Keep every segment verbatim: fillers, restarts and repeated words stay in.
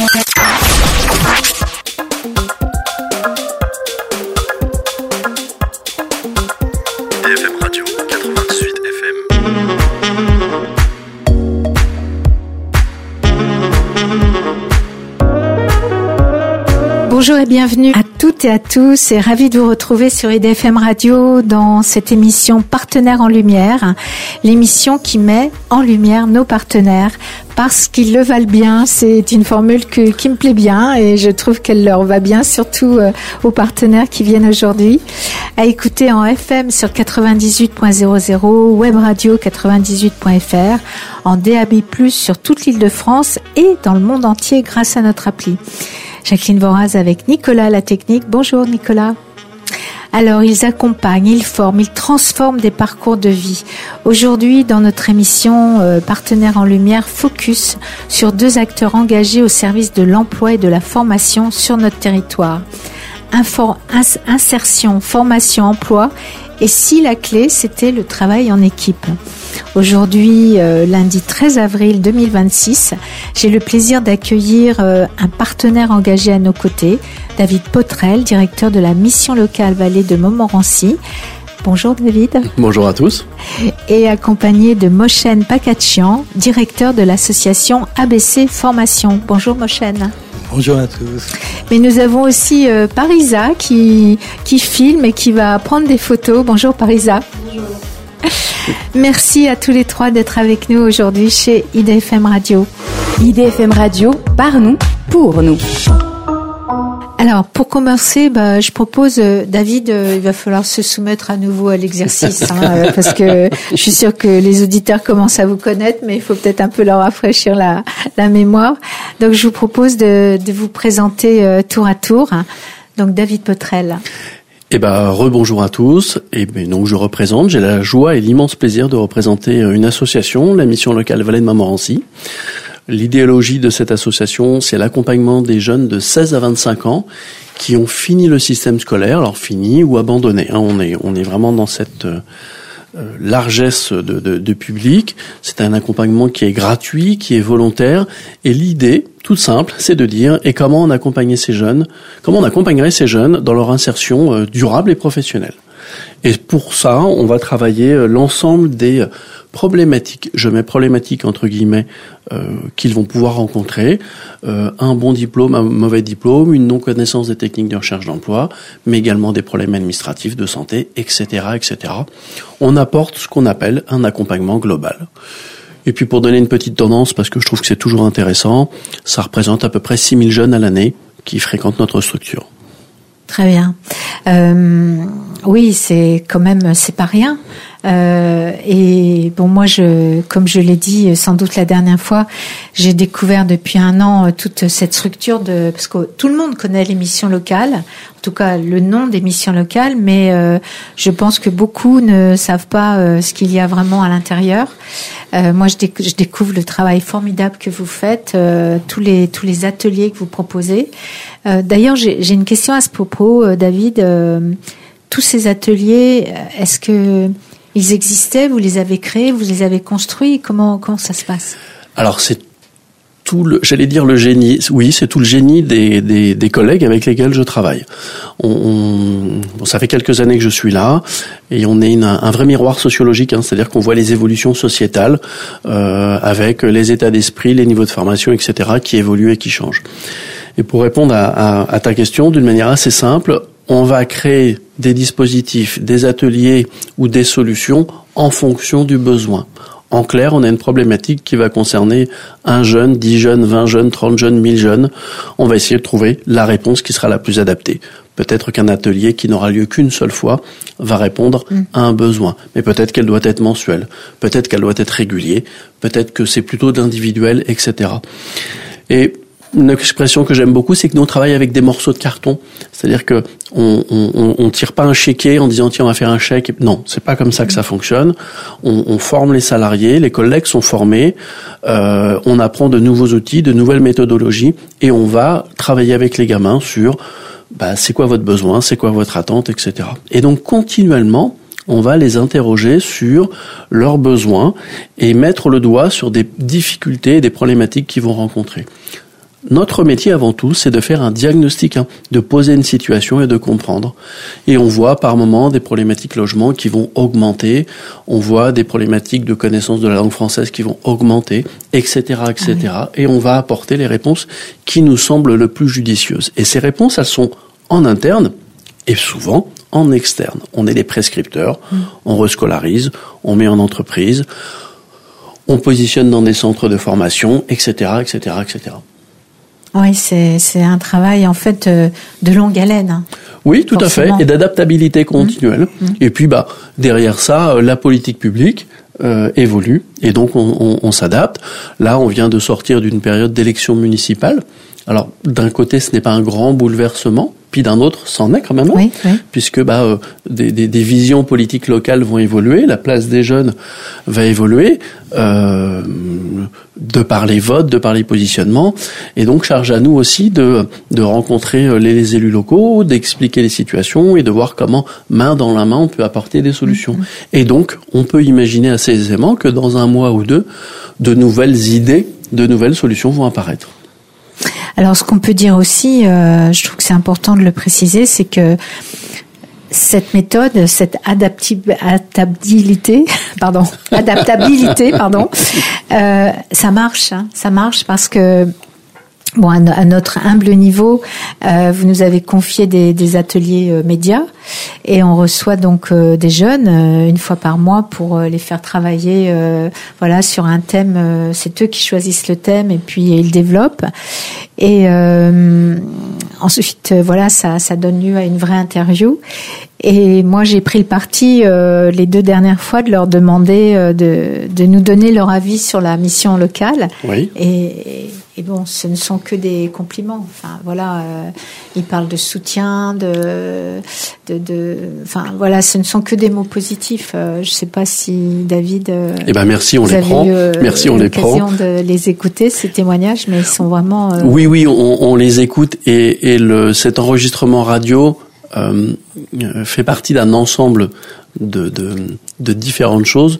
Bonjour et bienvenue à toutes et à tous et ravi de vous retrouver sur I D F M Radio dans cette émission Partenaires en Lumière, l'émission qui met en lumière nos partenaires parce qu'ils le valent bien. C'est une formule que, qui me plaît bien et je trouve qu'elle leur va bien, surtout euh, aux partenaires qui viennent aujourd'hui. À écouter en F M sur quatre-vingt-dix-huit point zéro zéro, Web Radio quatre-vingt-dix-huit point F R, en D A B plus, sur toute l'île de France et dans le monde entier grâce à notre appli. Jacqueline Voraz avec Nicolas la technique. Bonjour Nicolas. Alors, ils accompagnent, ils forment, ils transforment des parcours de vie. Aujourd'hui, dans notre émission euh, Partenaires en Lumière, focus sur deux acteurs engagés au service de l'emploi et de la formation sur notre territoire. Infor- ins- insertion, formation, emploi. Et si la clé, c'était le travail en équipe. Aujourd'hui, euh, lundi treize avril deux mille vingt-six, j'ai le plaisir d'accueillir euh, un partenaire engagé à nos côtés, David Potrel, directeur de la mission locale Vallée de Montmorency. Bonjour David. Bonjour à tous. Et accompagné de Moshen Pakachian, directeur de l'association A B C Formation. Bonjour Moshen. Bonjour à tous. Mais nous avons aussi euh, Parisa qui, qui filme et qui va prendre des photos. Bonjour Parisa. Bonjour. Merci à tous les trois d'être avec nous aujourd'hui chez I D F M Radio. I D F M Radio, par nous, pour nous. Alors, pour commencer, bah, je propose, euh, David, euh, il va falloir se soumettre à nouveau à l'exercice, hein, euh, parce que je suis sûre que les auditeurs commencent à vous connaître, mais il faut peut-être un peu leur rafraîchir la, la mémoire. Donc, je vous propose de, de vous présenter euh, tour à tour. Donc, David Potrel. Eh ben, rebonjour à tous. Et ben, donc, je représente, j'ai la joie et l'immense plaisir de représenter une association, la mission locale Vallée de Montmorency. L'idéologie de cette association, c'est l'accompagnement des jeunes de seize à vingt-cinq ans qui ont fini le système scolaire, alors fini ou abandonné. Hein, on est, on est vraiment dans cette euh, largesse de, de, de public. C'est un accompagnement qui est gratuit, qui est volontaire. Et l'idée, toute simple, c'est de dire et comment on accompagnait ces jeunes, comment on accompagnerait ces jeunes dans leur insertion euh, durable et professionnelle. Et pour ça, on va travailler euh, l'ensemble des problématiques, je mets problématiques entre guillemets, euh, qu'ils vont pouvoir rencontrer, euh, un bon diplôme, un mauvais diplôme, une non-connaissance des techniques de recherche d'emploi, mais également des problèmes administratifs, de santé, et cetera, et cetera. On apporte ce qu'on appelle un accompagnement global. Et puis pour donner une petite tendance, parce que je trouve que c'est toujours intéressant, ça représente à peu près six mille jeunes à l'année qui fréquentent notre structure. Très bien. Euh, oui, c'est quand même, c'est pas rien. Euh, et bon, moi, je, comme je l'ai dit sans doute la dernière fois, j'ai découvert depuis un an toute cette structure de, parce que tout le monde connaît les missions locales, en tout cas le nom des missions locales, mais euh, je pense que beaucoup ne savent pas euh, ce qu'il y a vraiment à l'intérieur. Euh, moi, je, déc- je découvre le travail formidable que vous faites, euh, tous les tous les ateliers que vous proposez. Euh, d'ailleurs, j'ai, j'ai une question à ce propos, euh, David. Euh, tous ces ateliers, est-ce que ils existaient, vous les avez créés, vous les avez construits, comment comment ça se passe? Alors c'est tout le, j'allais dire le génie, oui, c'est tout le génie des des, des collègues avec lesquels je travaille. On, on bon, ça fait quelques années que je suis là et on est une, un vrai miroir sociologique, hein, c'est-à-dire qu'on voit les évolutions sociétales euh, avec les états d'esprit, les niveaux de formation, et cetera qui évoluent et qui changent. Et pour répondre à, à, à ta question d'une manière assez simple, on va créer des dispositifs, des ateliers ou des solutions en fonction du besoin. En clair, on a une problématique qui va concerner un jeune, dix jeunes, vingt jeunes, trente jeunes, mille jeunes. On va essayer de trouver la réponse qui sera la plus adaptée. Peut-être qu'un atelier qui n'aura lieu qu'une seule fois va répondre mmh. à un besoin. Mais peut-être qu'elle doit être mensuelle. Peut-être qu'elle doit être régulière. Peut-être que c'est plutôt d'individuel, et cetera. Et une expression que j'aime beaucoup, c'est que nous on travaille avec des morceaux de carton. C'est-à-dire que on, on, on tire pas un chéquier en disant tiens on va faire un chèque. Non, c'est pas comme ça que ça fonctionne. On, on forme les salariés, les collègues sont formés, euh, on apprend de nouveaux outils, de nouvelles méthodologies, et on va travailler avec les gamins sur bah c'est quoi votre besoin, c'est quoi votre attente, et cetera. Et donc continuellement, on va les interroger sur leurs besoins et mettre le doigt sur des difficultés et des problématiques qu'ils vont rencontrer. notre métier avant tout, c'est de faire un diagnostic, hein, de poser une situation et de comprendre. Et on voit par moments des problématiques logement qui vont augmenter, on voit des problématiques de connaissance de la langue française qui vont augmenter, et cetera, et cetera. Ah oui. Et on va apporter les réponses qui nous semblent le plus judicieuses. Et ces réponses, elles sont en interne et souvent en externe. On est les prescripteurs, mmh. on rescolarise, on met en entreprise, on positionne dans des centres de formation, et cetera, et cetera, et cetera. Oui, c'est c'est un travail en fait euh, de longue haleine. Hein. Oui, tout Forcément. à fait, et d'adaptabilité continuelle. Mmh. Mmh. Et puis, bah derrière ça, la politique publique euh, évolue, et donc on, on, on s'adapte. Là, on vient de sortir d'une période d'élection municipale. Alors, d'un côté, ce n'est pas un grand bouleversement, puis d'un autre, c'en est quand même un, oui, oui. puisque bah euh, des, des, des visions politiques locales vont évoluer, la place des jeunes va évoluer, euh, de par les votes, de par les positionnements, et donc charge à nous aussi de de rencontrer les, les élus locaux, d'expliquer les situations et de voir comment, main dans la main, on peut apporter des solutions. Mmh. Et donc, on peut imaginer assez aisément que dans un mois ou deux, de nouvelles idées, de nouvelles solutions vont apparaître. Alors, ce qu'on peut dire aussi, euh, je trouve que c'est important de le préciser, c'est que cette méthode, cette adaptib- adaptabilité, pardon, adaptabilité, pardon, euh, ça marche, hein, ça marche parce que bon, à notre humble niveau, euh, vous nous avez confié des, des ateliers euh, médias et on reçoit donc euh, des jeunes euh, une fois par mois pour euh, les faire travailler, euh, voilà, sur un thème. Euh, c'est eux qui choisissent le thème et puis ils développent. Et euh, ensuite, euh, voilà, ça, ça donne lieu à une vraie interview. Et moi, j'ai pris le parti euh, les deux dernières fois de leur demander euh, de, de nous donner leur avis sur la mission locale. Oui. Et, et bon, ce ne sont que des compliments. Enfin, voilà, euh, ils parlent de soutien, de, de, de, enfin, voilà, ce ne sont que des mots positifs. Euh, je ne sais pas si David. Euh, eh ben merci, on les prend. Euh, merci, on les prend. L'occasion de les écouter, ces témoignages, mais ils sont vraiment. Euh... Oui, oui, on, on les écoute et, et le cet enregistrement radio. Euh, fait partie d'un ensemble de, de, de différentes choses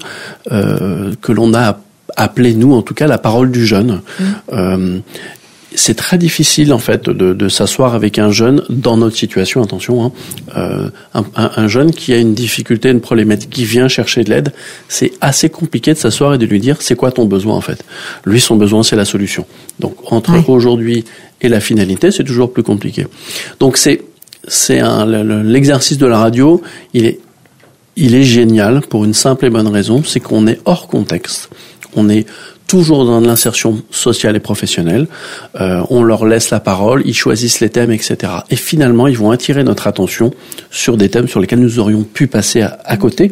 euh, que l'on a appelé, nous en tout cas, la parole du jeune. Mmh. Euh, c'est très difficile en fait de, de s'asseoir avec un jeune dans notre situation, attention, hein, euh, un, un jeune qui a une difficulté, une problématique, qui vient chercher de l'aide, c'est assez compliqué de s'asseoir et de lui dire c'est quoi ton besoin en fait. Lui, son besoin, c'est la solution. Donc entre oui. aujourd'hui et la finalité, c'est toujours plus compliqué. Donc c'est C'est un, l'exercice de la radio, il est, il est génial pour une simple et bonne raison, c'est qu'on est hors contexte. On est toujours dans l'insertion sociale et professionnelle. Euh, on leur laisse la parole, ils choisissent les thèmes, et cetera. Et finalement, ils vont attirer notre attention sur des thèmes sur lesquels nous aurions pu passer à, à côté.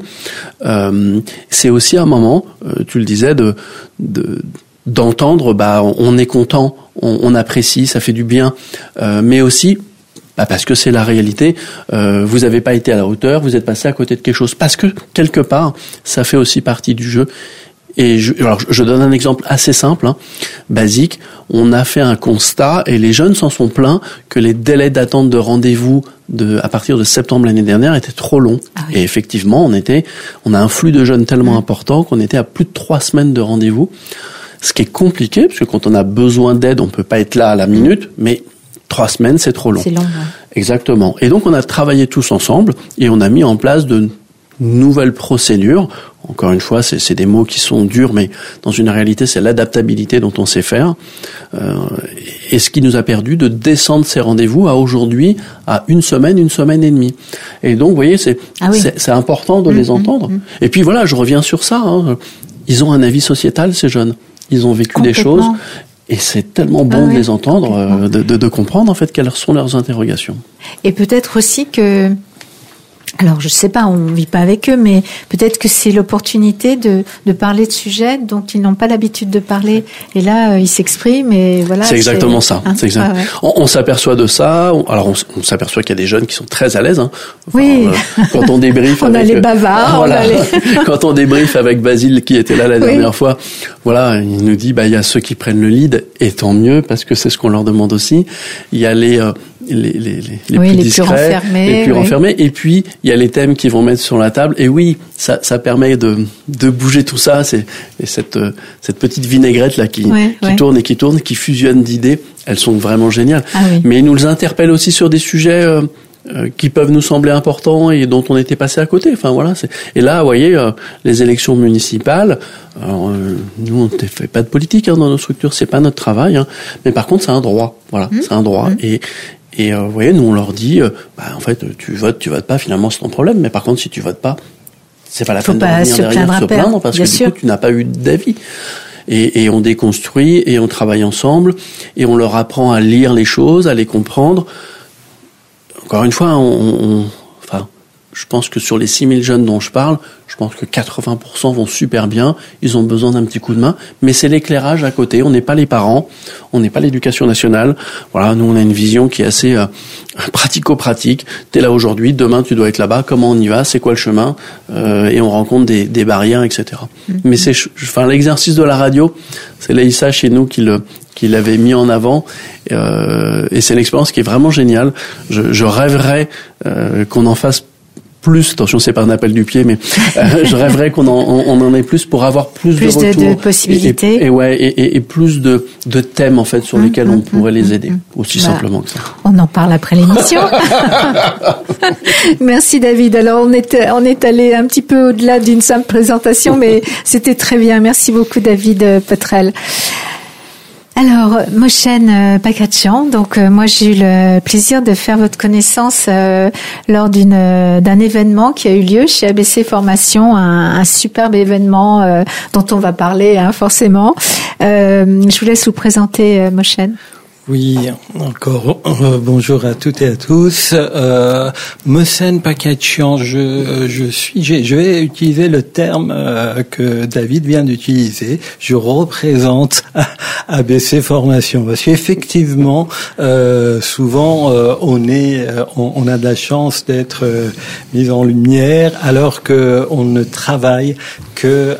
Euh, c'est aussi un moment, euh, tu le disais, de, de d'entendre, bah, on est content, on, on apprécie, ça fait du bien, euh, mais aussi Bah parce que c'est la réalité, euh, vous n'avez pas été à la hauteur, vous êtes passé à côté de quelque chose. Parce que, quelque part, ça fait aussi partie du jeu. Et je, alors, je donne un exemple assez simple, hein, basique. On a fait un constat, et les jeunes s'en sont plaints, que les délais d'attente de rendez-vous de, à partir de septembre l'année dernière étaient trop longs. Ah oui. Et effectivement, on était, on a un flux de jeunes tellement mmh. important qu'on était à plus de trois semaines de rendez-vous. Ce qui est compliqué, parce que quand on a besoin d'aide, on peut pas être là à la minute, mais trois semaines, c'est trop long. C'est long, ouais. Exactement. Et donc, on a travaillé tous ensemble et on a mis en place de nouvelles procédures. Encore une fois, c'est, c'est des mots qui sont durs, mais dans une réalité, c'est l'adaptabilité dont on sait faire. Euh, et ce qui nous a perdu de descendre ces rendez-vous à aujourd'hui, à une semaine, une semaine et demie. Et donc, vous voyez, c'est, ah oui. c'est, c'est important de mmh, les entendre. Mmh. Et puis voilà, je reviens sur ça. Hein. Ils ont un avis sociétal, ces jeunes. Ils ont vécu des choses. Et c'est tellement bon ah oui, de les entendre, euh, de, de, de comprendre en fait quelles sont leurs interrogations. Et peut-être aussi que, alors je sais pas, on vit pas avec eux, mais peut-être que c'est l'opportunité de, de parler de sujets dont ils n'ont pas l'habitude de parler. Et là, euh, ils s'expriment et voilà. C'est exactement c'est... ça. Hein c'est exact. Ah ouais. on, on s'aperçoit de ça. On, alors on, on s'aperçoit qu'il y a des jeunes qui sont très à l'aise. Hein. Enfin, oui. Euh, quand on débriefe. on avec, a les bavards. Euh, voilà. On a les... quand on débriefe avec Basile qui était là la dernière oui. fois, voilà, il nous dit bah il y a ceux qui prennent le lead et tant mieux parce que c'est ce qu'on leur demande aussi. Il y a les euh, les, les, les oui, plus les discrets, plus renfermés, les plus oui. renfermés. Et puis, il y a les thèmes qui vont mettre sur la table. Et oui, ça, ça permet de, de bouger tout ça. C'est et cette, cette petite vinaigrette là qui, oui, qui oui. tourne et qui tourne, qui fusionne d'idées. Elles sont vraiment géniales. Ah, oui. Mais ils nous interpellent aussi sur des sujets euh, euh, qui peuvent nous sembler importants et dont on était passé à côté. Enfin voilà. C'est... Et là, vous voyez, euh, les élections municipales. Alors, euh, nous, on ne fait pas de politique hein, dans nos structures. C'est pas notre travail. Hein. Mais par contre, c'est un droit. Voilà, mmh. c'est un droit. Mmh. Et Et euh, vous voyez, nous on leur dit, euh, bah, en fait, tu votes, tu votes pas, finalement c'est ton problème. Mais par contre, si tu votes pas, c'est pas la Faut peine pas de revenir se derrière plaindre se plaindre parce Bien que sûr. du coup tu n'as pas eu d'avis. Et, et on déconstruit et on travaille ensemble et on leur apprend à lire les choses, à les comprendre. Encore une fois, on, on enfin, je pense que sur les six mille jeunes dont je parle, je pense que quatre-vingts pour cent vont super bien. Ils ont besoin d'un petit coup de main, mais c'est l'éclairage à côté. On n'est pas les parents, on n'est pas l'éducation nationale. Voilà, nous on a une vision qui est assez euh, pratico-pratique. T'es là aujourd'hui, demain tu dois être là-bas. Comment on y va? C'est quoi le chemin? euh, Et on rencontre des, des barrières, et cetera. Mm-hmm. Mais c'est, enfin, l'exercice de la radio, c'est Laïssa chez nous qui le qui l'avait mis en avant, euh, et c'est une expérience qui est vraiment géniale. Je, je rêverais euh, qu'on en fasse plus, attention, c'est pas un appel du pied, mais euh, je rêverais qu'on en, on, on en ait plus pour avoir plus, plus de retours, de, de possibilités, et, et, et ouais, et, et, et plus de, de thèmes en fait sur mmh, lesquels mmh, on pourrait mmh, les aider, mmh. aussi bah, simplement que ça. On en parle après l'émission. Merci David. Alors on est on est allé un petit peu au-delà d'une simple présentation, mais c'était très bien. Merci beaucoup David Petrel. Alors, Mohsen Pakatchian, donc euh, moi j'ai eu le plaisir de faire votre connaissance euh, lors d'une euh, d'un événement qui a eu lieu chez A B C Formation, un, un superbe événement euh, dont on va parler hein, forcément. Euh, je vous laisse vous présenter euh, Mohsen. Oui, encore euh, bonjour à toutes et à tous. Euh, Mohsen Pakatchian, je je suis, je, je vais utiliser le terme euh, que David vient d'utiliser. Je représente A B C Formation parce qu'effectivement, euh, souvent euh, on est, on, on a de la chance d'être euh, mis en lumière alors que on ne travaille que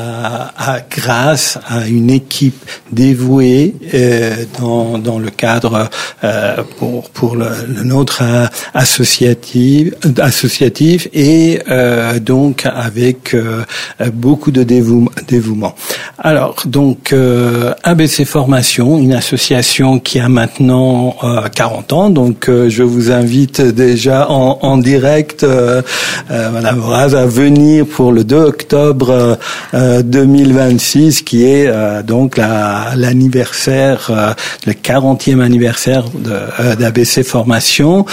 à, à grâce à une équipe dévouée euh, dans dans le cadre euh, pour pour le, le nôtre euh, associatif associatif et euh, donc avec euh, beaucoup de dévou- dévouement. Alors donc euh, A B C Formation, une association qui a maintenant euh, quarante ans, donc euh, je vous invite déjà en, en direct, euh, euh, Madame Horaz, à venir pour le deux octobre euh, deux mille vingt-six, qui est euh, donc la, l'anniversaire, euh, le quarantième anniversaire de, euh, d'A B C Formation,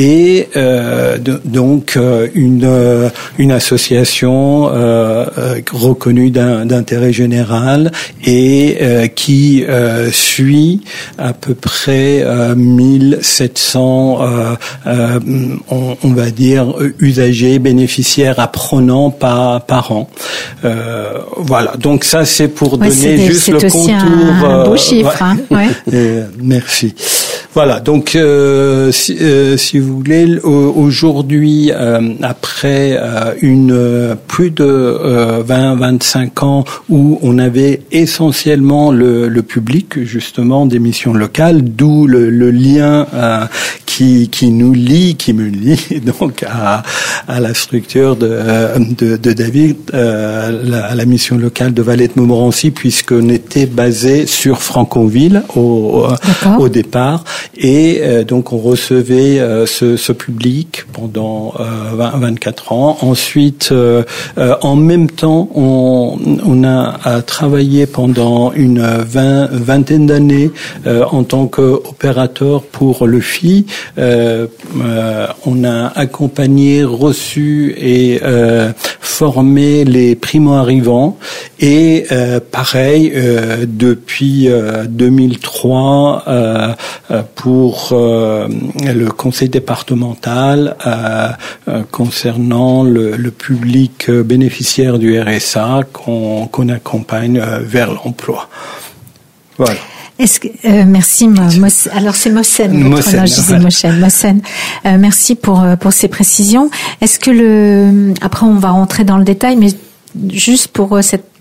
et euh, de, donc euh, une euh, une association euh, euh, reconnue d'un, d'intérêt général et euh, qui euh, suit à peu près euh, mille sept cents euh, euh, on, on va dire usagers, bénéficiaires, apprenants par par an. Euh, voilà, donc ça c'est pour ouais, donner c'est juste c'est le contour. Un, un beau euh, chiffre. Ouais. Hein, ouais. Et, merci. Voilà, donc euh, si, euh, si vous voulez, aujourd'hui, euh, après euh, une euh, plus de euh, vingt à vingt-cinq ans où on avait essentiellement le, le public justement des missions locales, d'où le, le lien euh, qui qui nous lie, qui me lie donc à à la structure de de, de David, euh, la, la mission locale de Valette-Montmorency, puisqu'on était basé sur Franconville au au départ. Et euh, donc on recevait euh, ce, ce public pendant euh, vingt, vingt-quatre ans. Ensuite, euh, euh, en même temps, on, on a, a travaillé pendant une vingt, vingtaine d'années euh, en tant qu'opérateur pour le F I. Euh, euh, on a accompagné, reçu et euh, formé les primo-arrivants. Et euh, pareil, euh, depuis euh, deux mille trois, euh, pour euh, le conseil départemental euh, euh, concernant le, le public bénéficiaire du R S A qu'on, qu'on accompagne euh, vers l'emploi. Voilà. Est-ce que, euh, merci. Mo, Mo, alors c'est Mohsen. Mohsen. Non, je disais Mohsen. Mohsen. Euh, merci pour pour ces précisions. Est-ce que le après on va rentrer dans le détail, mais juste pour cette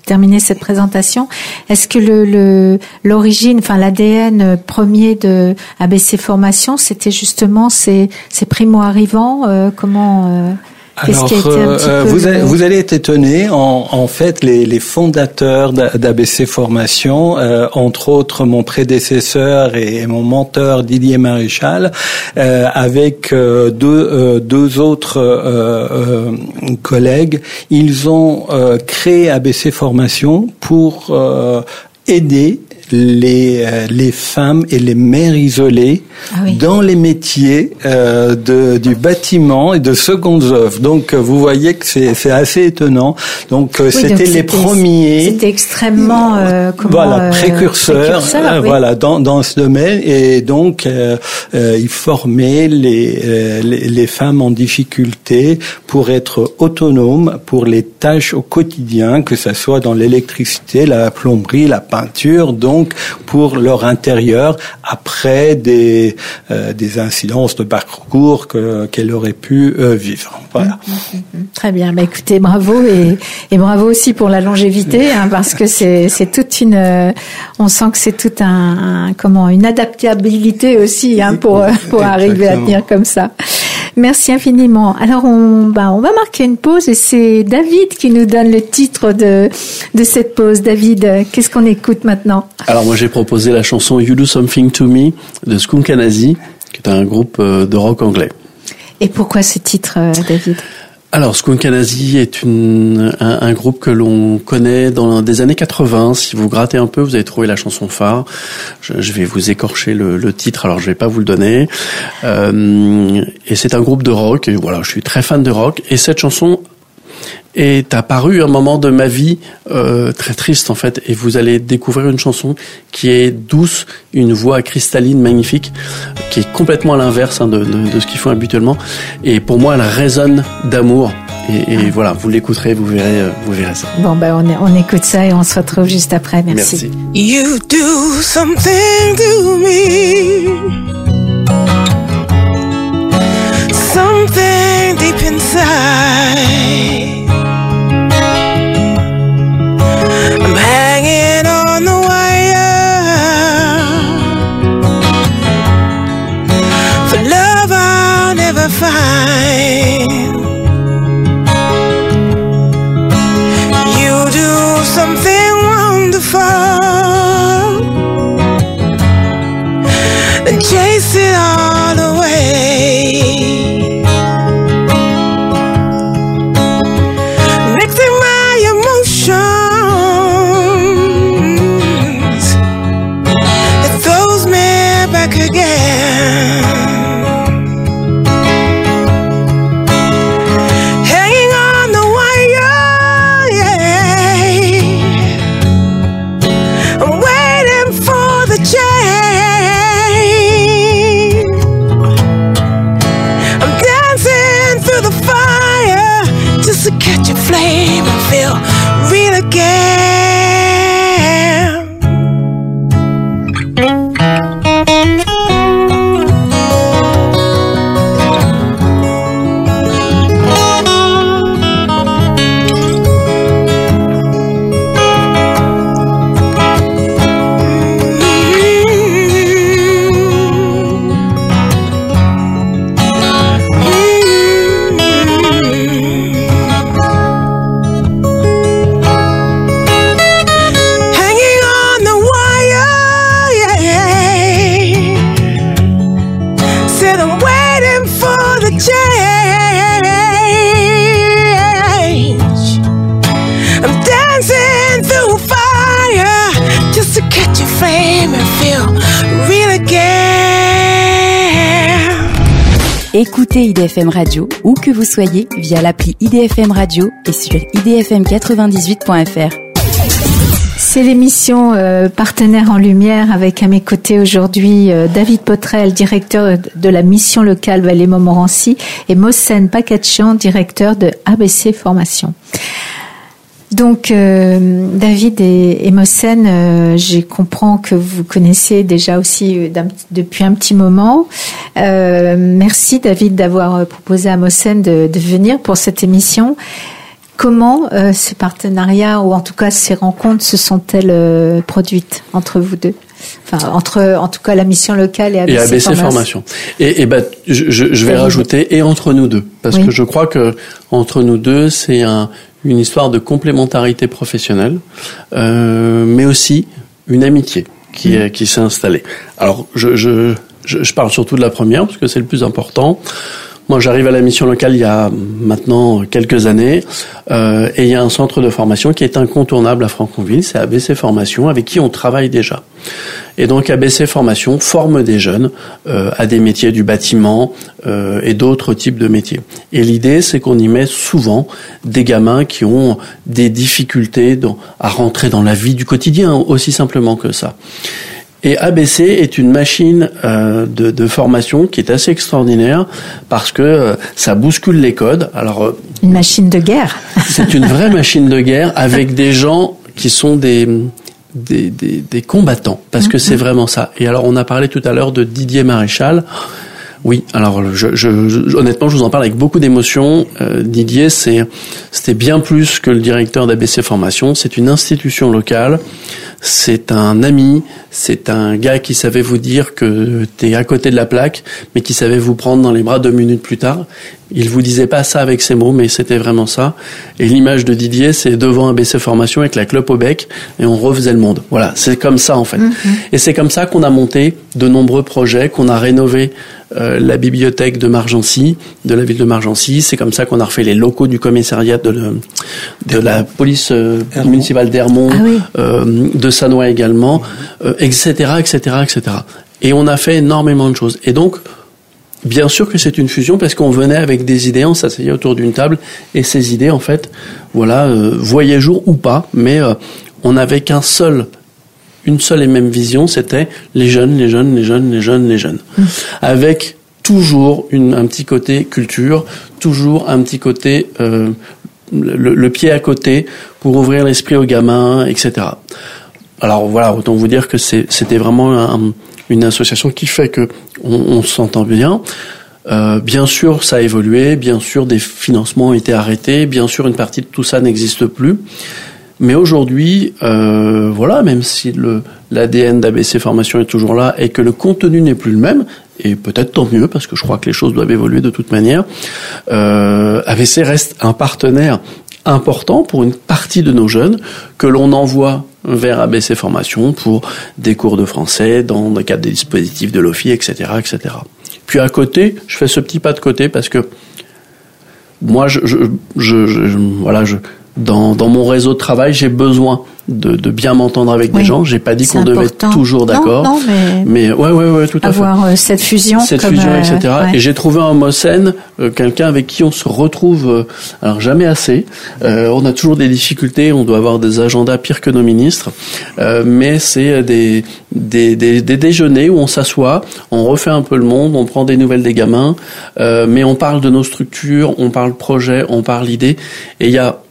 terminer cette présentation. Est-ce que le, le l'origine, enfin l'A D N premier de A B C Formation, c'était justement ces, ces primo-arrivants, euh, comment euh, Alors, euh, vous, allez, vous allez être étonné. En, en fait, les, les fondateurs d'A B C Formation, euh, entre autres mon prédécesseur et mon mentor Didier Maréchal, euh, avec euh, deux, euh, deux autres euh, euh, collègues, ils ont euh, créé A B C Formation pour euh, aider les les femmes et les mères isolées ah oui. dans les métiers euh, de du bâtiment et de secondes œuvres. Donc vous voyez que c'est c'est assez étonnant. Donc oui, c'était donc les premiers. C'était extrêmement euh, comment, voilà précurseurs précurseur, euh, oui. voilà dans dans ce domaine et donc euh, euh, ils formaient les, euh, les les femmes en difficulté pour être autonomes pour les tâches au quotidien, que ça soit dans l'électricité, la plomberie, la peinture. Donc Donc, pour leur intérieur, après des euh, des incidences de parcours que qu'elle aurait pu euh, vivre. Voilà. Mmh, mmh, mmh. Très bien. Bah écoutez, bravo et et bravo aussi pour la longévité, hein, parce que c'est c'est toute une. Euh, on sent que c'est tout un, un comment une adaptabilité aussi, hein, pour pour arriver Exactement. à tenir comme ça. Merci infiniment. Alors on bah on va marquer une pause et c'est David qui nous donne le titre de de cette pause. David, qu'est-ce qu'on écoute maintenant? Alors moi j'ai proposé la chanson You Do Something to Me de Skunkanazi, qui est un groupe de rock anglais. Et pourquoi ce titre, David? Alors, Skunkanazi est une, un, un groupe que l'on connaît dans des années quatre-vingts. Si vous grattez un peu, vous allez trouver la chanson phare. Je, je vais vous écorcher le, le titre, alors je vais pas vous le donner. Euh, et c'est un groupe de rock. Et voilà, je suis très fan de rock. Et cette chanson est apparue à un moment de ma vie euh, très triste en fait, et vous allez découvrir une chanson qui est douce, une voix cristalline magnifique, qui est complètement à l'inverse hein, de, de, de ce qu'ils font habituellement, et pour moi elle résonne d'amour, et, et voilà, vous l'écouterez, vous verrez, vous verrez ça. Bon ben on, on écoute ça et on se retrouve juste après. Merci. Merci. You do something to me, something deep inside. I'm hanging on the wire for love I'll never find. You do something wonderful and chase it all away. Flame and feel real again. Écoutez I D F M Radio où que vous soyez via l'appli I D F M Radio et sur i d f m quatre-vingt-dix-huit point f r. C'est l'émission euh, Partenaires en Lumière avec à mes côtés aujourd'hui euh, David Potrel, directeur de la mission locale Vallée-Montmorency, et Mohsen Pakatchian, directeur de A B C Formation. Donc euh, David et, et Mohsen, euh, je comprends que vous connaissez déjà aussi d'un, depuis un petit moment. Euh, merci David d'avoir proposé à Mohsen de, de venir pour cette émission. Comment euh, ces partenariats, ou en tout cas ces rencontres, se sont-elles euh, produites entre vous deux? Enfin, entre, en tout cas, la mission locale et A B C, et A B C Formation. Formation. Et, et ben, je, je, je vais David. rajouter et entre nous deux, parce oui. que je crois que entre nous deux, c'est un, une histoire de complémentarité professionnelle, euh, mais aussi une amitié qui, mmh. qui s'est installée. Alors, je, je, je, je parle surtout de la première, parce que c'est le plus important. Moi, j'arrive à la mission locale il y a maintenant quelques années, euh, et il y a un centre de formation qui est incontournable à Franconville, c'est A B C Formation, avec qui on travaille déjà. Et donc A B C Formation forme des jeunes euh, à des métiers du bâtiment euh, et d'autres types de métiers. Et l'idée, c'est qu'on y met souvent des gamins qui ont des difficultés dans, à rentrer dans la vie du quotidien, aussi simplement que ça. Et A B C est une machine euh, de, de formation qui est assez extraordinaire parce que euh, ça bouscule les codes. Alors euh, une machine de guerre. C'est une vraie machine de guerre avec des gens qui sont des des, des, des combattants, parce que c'est vraiment ça. Et alors on a parlé tout à l'heure de Didier Maréchal. Oui, alors je, je, je, honnêtement, je vous en parle avec beaucoup d'émotion. Euh, Didier, c'est, c'était bien plus que le directeur d'A B C Formation. C'est une institution locale. C'est un ami. C'est un gars qui savait vous dire que t'es à côté de la plaque, mais qui savait vous prendre dans les bras deux minutes plus tard. Il vous disait pas ça avec ses mots, mais c'était vraiment ça. Et l'image de Didier, c'est devant A B C Formation avec la clope au bec, et on refaisait le monde. Voilà, c'est comme ça en fait. Mmh. Et c'est comme ça qu'on a monté de nombreux projets, qu'on a rénové euh, la bibliothèque de Margency, de la ville de Margency. C'est comme ça qu'on a refait les locaux du commissariat de, le, de la police euh, municipale d'Hermont, ah oui. euh, de Sannois également, euh, et cetera, et cetera, et cetera. Et on a fait énormément de choses. Et donc, bien sûr que c'est une fusion parce qu'on venait avec des idées, on s'asseyait autour d'une table et ces idées, en fait, voilà, euh, voyaient jour ou pas, mais euh, on n'avait qu'un seul, une seule et même vision, c'était les jeunes, les jeunes, les jeunes, les jeunes, les jeunes, mmh. avec toujours une, un petit côté culture, toujours un petit côté euh, le, le pied à côté pour ouvrir l'esprit aux gamins, et cetera. Alors voilà, autant vous dire que c'est, c'était vraiment un, une association qui fait que on, on s'entend bien. Euh, bien sûr, ça a évolué. Bien sûr, des financements ont été arrêtés. Bien sûr, une partie de tout ça n'existe plus. Mais aujourd'hui, euh, voilà, même si le l'A D N d'A B C Formation est toujours là et que le contenu n'est plus le même, et peut-être tant mieux parce que je crois que les choses doivent évoluer de toute manière, euh, A B C reste un partenaire important pour une partie de nos jeunes que l'on envoie vers A B C Formation pour des cours de français dans le cadre des dispositifs de l'O F I, et cetera, et cetera. Puis à côté, je fais ce petit pas de côté parce que moi, je, je, je, je voilà, je dans dans mon réseau de travail, j'ai besoin de, de bien m'entendre avec oui, des gens. J'ai pas dit qu'on devait être toujours d'accord, non, non, mais, mais ouais, ouais, ouais, tout à fait. Avoir cette fusion, cette comme fusion, euh, et cetera. Ouais. Et j'ai trouvé en Mossen euh, quelqu'un avec qui on se retrouve, euh, alors jamais assez. Euh, on a toujours des difficultés, on doit avoir des agendas pires que nos ministres, euh, mais c'est des, des des des déjeuners où on s'assoit, on refait un peu le monde, on prend des nouvelles des gamins, euh, mais on parle de nos structures, on parle projet, on parle idées, et il y a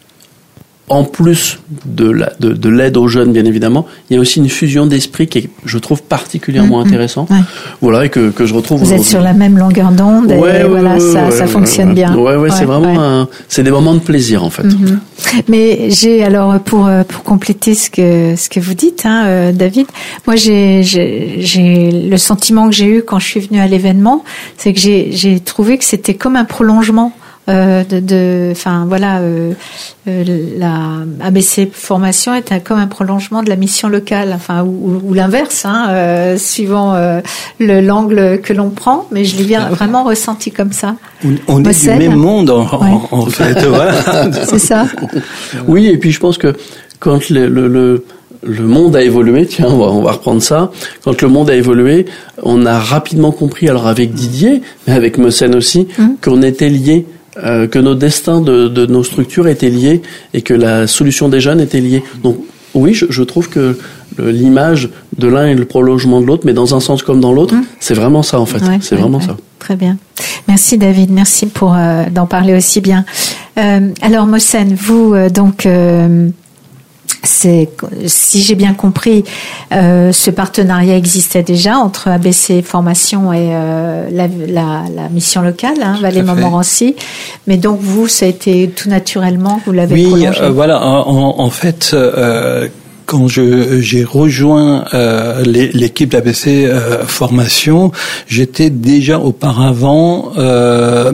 en plus de, la, de, de l'aide aux jeunes, bien évidemment, il y a aussi une fusion d'esprit qui est, je trouve, particulièrement mmh, intéressant. Ouais. Voilà, et que, que je retrouve Vous aujourd'hui. êtes sur la même longueur d'onde, et ouais, voilà, ouais, ça, ouais, ça ouais, fonctionne ouais, bien. Ouais, ouais, ouais, c'est vraiment ouais. un, c'est des moments de plaisir, en fait. Mmh. Mais j'ai, alors, pour, pour compléter ce que, ce que vous dites, hein, euh, David, moi, j'ai, j'ai, j'ai, le sentiment que j'ai eu quand je suis venue à l'événement, c'est que j'ai, j'ai trouvé que c'était comme un prolongement Euh, de, de, enfin voilà, euh, euh, la A B C Formation est un, comme un prolongement de la mission locale, enfin ou, ou, ou l'inverse, hein, euh, suivant euh, le l'angle que l'on prend. Mais je l'ai bien vraiment ressenti comme ça. On, on est du même monde en, ouais. en, en fait, voilà. C'est ça. Oui, et puis je pense que quand le, le, le le monde a évolué, tiens, on va, on va reprendre ça. Quand le monde a évolué, on a rapidement compris, alors avec Didier, mais avec Mossen aussi, mmh. qu'on était liés. Euh, que nos destins de, de nos structures étaient liés et que la solution des jeunes était liée. Donc oui, je, je trouve que le, l'image de l'un est le prolongement de l'autre, mais dans un sens comme dans l'autre, mmh. c'est vraiment ça en fait. Ouais, c'est ouais, vraiment ouais. ça. Très bien. Merci David, merci pour euh, d'en parler aussi bien. Euh, alors Mossen, vous euh, donc euh, c'est, si j'ai bien compris, euh, ce partenariat existait déjà entre A B C Formation et euh, la, la, la mission locale, hein, Vallée-Montmorency. Mais donc vous, ça a été tout naturellement, vous l'avez oui, prolongé. Oui, euh, voilà. En, en fait, euh, quand je j'ai rejoint euh, l'équipe d'A B C euh, Formation, j'étais déjà auparavant euh,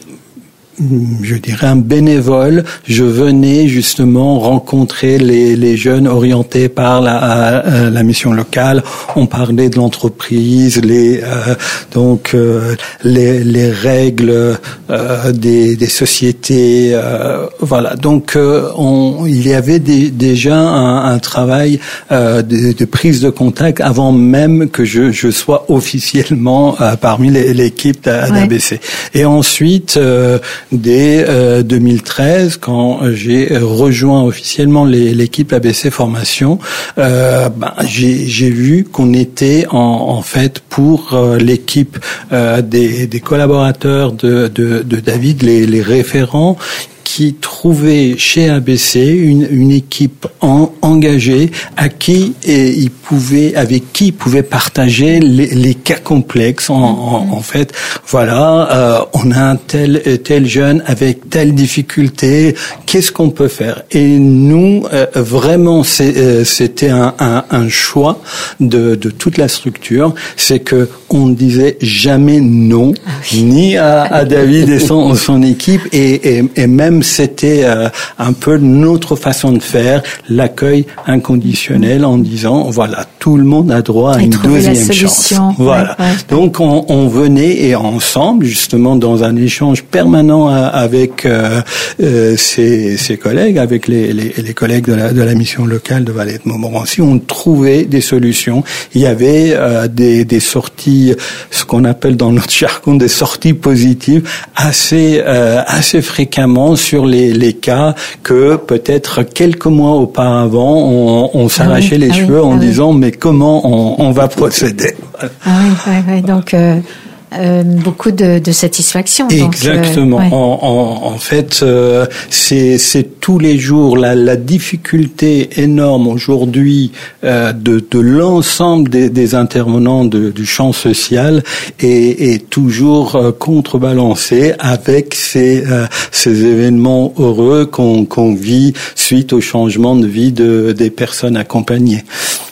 je dirais un bénévole. Je venais justement rencontrer les, les jeunes orientés par la, la mission locale. On parlait de l'entreprise, les euh, donc euh, les, les règles euh, des, des sociétés. Euh, voilà. Donc euh, on, il y avait des, déjà un, un travail euh, de, de prise de contact avant même que je, je sois officiellement euh, parmi les, l'équipe d'A B C. Ouais. Et ensuite. Euh, Dès euh, deux mille treize, quand j'ai rejoint officiellement les, l'équipe A B C Formation, euh, ben, j'ai, j'ai vu qu'on était en, en fait pour euh, l'équipe euh, des, des collaborateurs de, de, de David, les, les référents, qui trouvait chez A B C une, une équipe en, engagée à qui et il pouvait, avec qui il pouvait partager les, les cas complexes. En, en, en fait, voilà, euh, on a un tel tel jeune avec telle difficulté. Qu'est-ce qu'on peut faire? Et nous, euh, vraiment, c'est, euh, c'était un, un, un choix de, de toute la structure. C'est que on ne disait jamais non, ni à, à David et son, son équipe, et, et, et même c'était euh, un peu notre façon de faire, l'accueil inconditionnel en disant voilà, tout le monde a droit à et une deuxième chance. Voilà. Ouais, ouais. Donc on, on venait et ensemble, justement, dans un échange permanent avec euh, euh, ses, ses collègues, avec les, les, les collègues de la, de la mission locale de Vallée-de-Montmorency, on trouvait des solutions. Il y avait euh, des, des sorties, ce qu'on appelle dans notre jargon des sorties positives, assez euh, assez fréquemment sur les, les cas que peut-être quelques mois auparavant on, on s'arrachait ah oui, les ah cheveux oui, en ah disant oui. mais comment on, on va procéder. Ah oui, oui, oui. Donc euh, euh, beaucoup de, de satisfaction. Exactement. Donc, euh, ouais. en, en, en fait, euh, c'est, c'est tous les jours la, la difficulté énorme aujourd'hui euh, de, de l'ensemble des, des intervenants de, du champ social est, est toujours euh, contrebalancée avec ces, euh, ces événements heureux qu'on, qu'on vit suite au changement de vie de, des personnes accompagnées.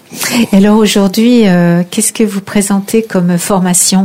Et alors aujourd'hui, euh, qu'est-ce que vous présentez comme formation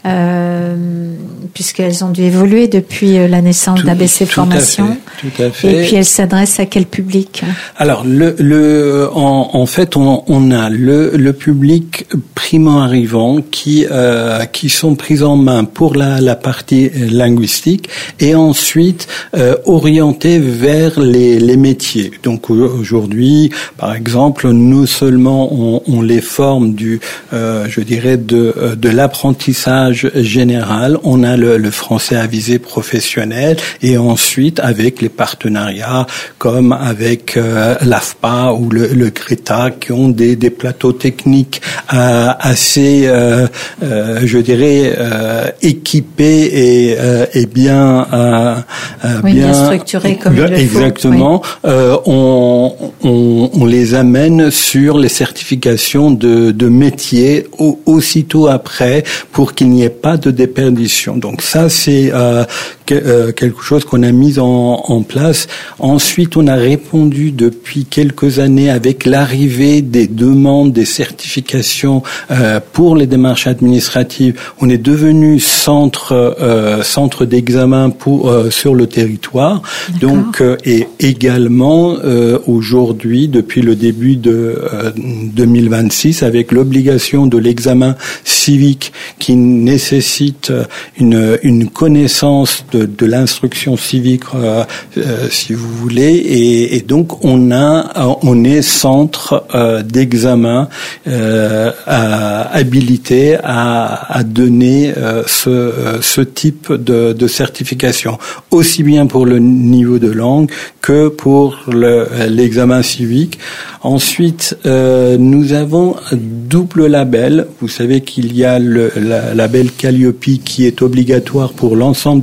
euh, puisqu'elles ont dû évoluer depuis la naissance d'A B C Formation. Tout à fait. Et puis elles s'adressent à quel public? Alors le, le en, en fait on, on a le, le public primo-arrivant qui euh, qui sont pris en main pour la, la partie linguistique et ensuite euh, orientés vers les, les métiers. Donc aujourd'hui, par exemple, non seulement on, on les forme du, euh, je dirais de de l'apprentissage général, on a le, le français à visée professionnelle et ensuite avec les partenariats comme avec euh, l'A F P A ou le, le Greta qui ont des, des plateaux techniques euh, assez, euh, euh, je dirais, euh, équipés et, euh, et bien, euh, oui, bien, bien structurés comme bien, il le exactement. faut. Oui. Euh, on, on, on les amène sur les certifications de, de métiers au, aussitôt après pour qu'il n'y ait pas de déperdition. Donc ça, c'est euh, que, euh, quelque chose qu'on a mis en, en place. Ensuite, on a répondu depuis quelques années avec l'arrivée des demandes, des certifications euh, pour les démarches administratives. On est devenu centre euh, centre d'examen pour euh, sur le territoire. D'accord. Donc euh, et également euh, aujourd'hui, depuis le début de euh, deux mille vingt-six, avec l'obligation de l'examen civique qui nécessite une, une connaissance de, de l'instruction civique, euh, euh, si vous voulez, et, et donc on a, on est centre euh, d'examen euh, à, habilité à, à donner euh, ce, ce type de, de certification, aussi bien pour le niveau de langue que pour le, l'examen civique. Ensuite, euh, nous avons un double label. Vous savez qu'il y a le la, label Calliope qui est obligatoire pour l'ensemble des, des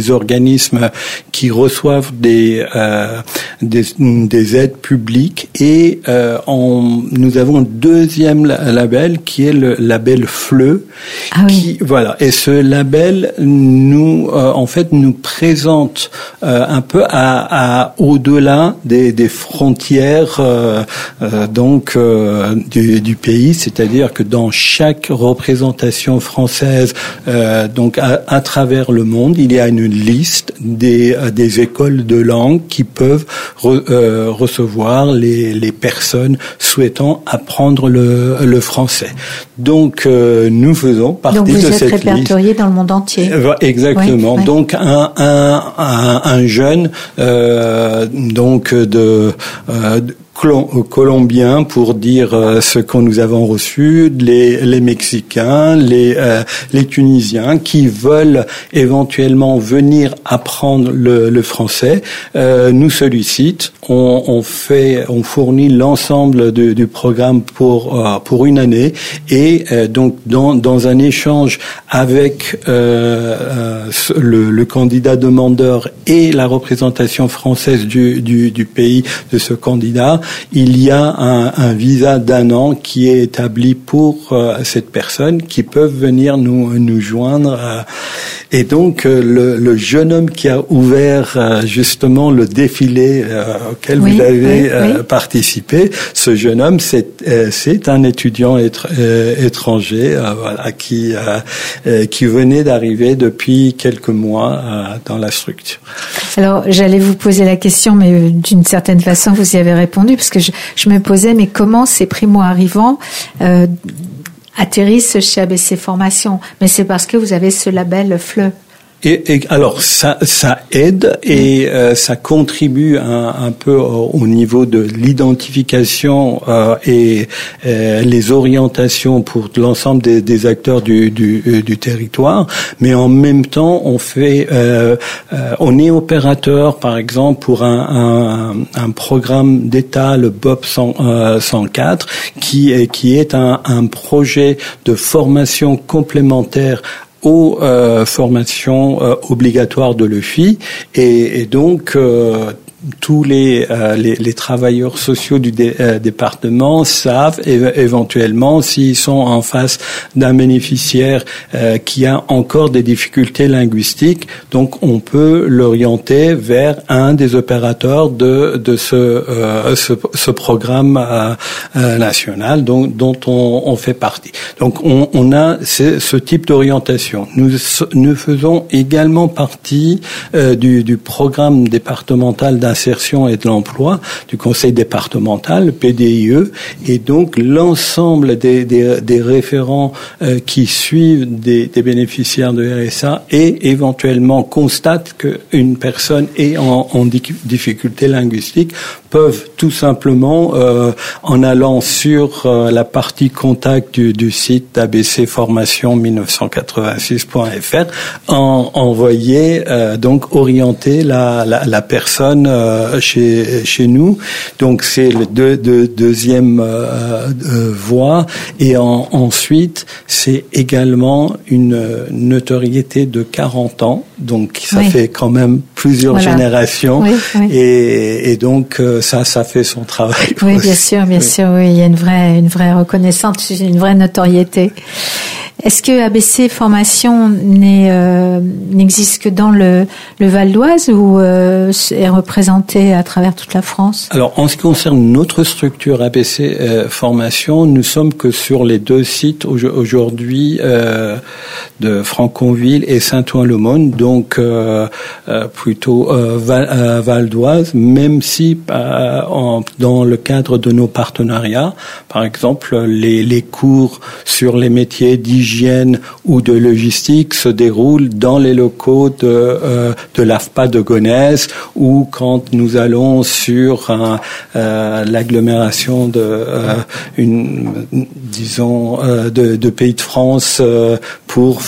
des organismes qui reçoivent des euh, des, des aides publiques et euh, on, nous avons un deuxième label qui est le label F L E. Ah oui. Qui, voilà. Et ce label nous euh, en fait nous présente euh, un peu à, à au-delà des, des frontières euh, euh, donc euh, du, du pays, c'est-à-dire que dans chaque représentation française euh, donc à, à travers le monde, il y a une liste des des écoles de langue qui peuvent re, euh, recevoir les les personnes souhaitant apprendre le le français. Donc euh, nous faisons partie Donc vous de êtes cette liste. répertorié dans le monde entier. Exactement. Oui, oui. Donc un un un, un jeune euh, donc de, euh, de colombiens pour dire euh, ce que nous avons reçu, les, les Mexicains, les, euh, les Tunisiens qui veulent éventuellement venir apprendre le, le français, euh, nous sollicitent. On, on fait, on fournit l'ensemble du, du programme pour euh, pour une année et euh, donc dans dans un échange avec euh, euh, le, le candidat demandeur et la représentation française du du, du pays de ce candidat, il y a un, un visa d'un an qui est établi pour euh, cette personne qui peuvent venir nous nous joindre. Euh, et donc euh, le, le jeune homme qui a ouvert euh, justement le défilé euh, auquel oui, vous avez oui, euh, oui. participé, ce jeune homme c'est euh, c'est un étudiant étr- euh, étranger euh, voilà qui euh, euh, qui venait d'arriver depuis quelques mois euh, dans la structure. Alors j'allais vous poser la question, mais d'une certaine façon vous y avez répondu parce que je, je me posais, mais comment ces primo-arrivants euh, atterrissent chez A B C Formation? Mais c'est parce que vous avez ce label F L E. Et, et alors ça, ça aide et euh, ça contribue un, un peu au, au niveau de l'identification euh, et euh, les orientations pour l'ensemble des, des acteurs du, du, du territoire. Mais en même temps, on fait, euh, euh, on est opérateur, par exemple, pour un, un, un programme d'État, le B O P cent quatre, qui est qui est un, un projet de formation complémentaire aux euh, formations euh, obligatoires de l'E F I et, et donc euh, tous les, euh, les les travailleurs sociaux du dé, euh, département savent éve- éventuellement s'ils sont en face d'un bénéficiaire euh, qui a encore des difficultés linguistiques, donc on peut l'orienter vers un des opérateurs de de ce euh, ce, ce programme euh, euh, national dont dont on, on fait partie. Donc on, on a ce, ce type d'orientation. Nous nous faisons également partie euh, du du programme départemental d'un d'insertion et de l'emploi du conseil départemental, le P D I E, et donc l'ensemble des, des, des référents euh, qui suivent des, des bénéficiaires de R S A et éventuellement constatent qu'une personne est en, en difficulté linguistique peuvent tout simplement, euh, en allant sur euh, la partie contact du, du site A B C Formation dix-neuf cent quatre-vingt-six point F R, en, envoyer, euh, donc orienter la, la, la personne euh, chez, chez nous. Donc c'est le deux, deux, deuxième euh, euh, voie. Et en, ensuite, c'est également une notoriété de quarante ans. Donc ça oui. fait quand même plusieurs voilà. générations. Oui, oui. Et, et donc euh, ça, ça fait son travail. Oui, bien sûr, bien oui. sûr. Oui, il y a une vraie, une vraie reconnaissance, une vraie notoriété. Est-ce que A B C Formation n'est, euh, n'existe que dans le, le Val d'Oise ou euh, est représenté à travers toute la France? Alors, en ce qui concerne notre structure A B C euh, Formation, nous sommes que sur les deux sites aujourd'hui euh, de Franconville et Saint-Ouen-l'Aumône, donc euh, euh, plutôt euh, Val, euh, Val d'Oise, même si euh, en, dans le cadre de nos partenariats, par exemple, les, les cours sur les métiers d'hygiène ou de logistique se déroulent dans les locaux de, euh, de l'A F P A de Gonesse, ou quand nous allons sur un, euh, l'agglomération de euh, une, disons, euh, de, de Pays de France euh, pour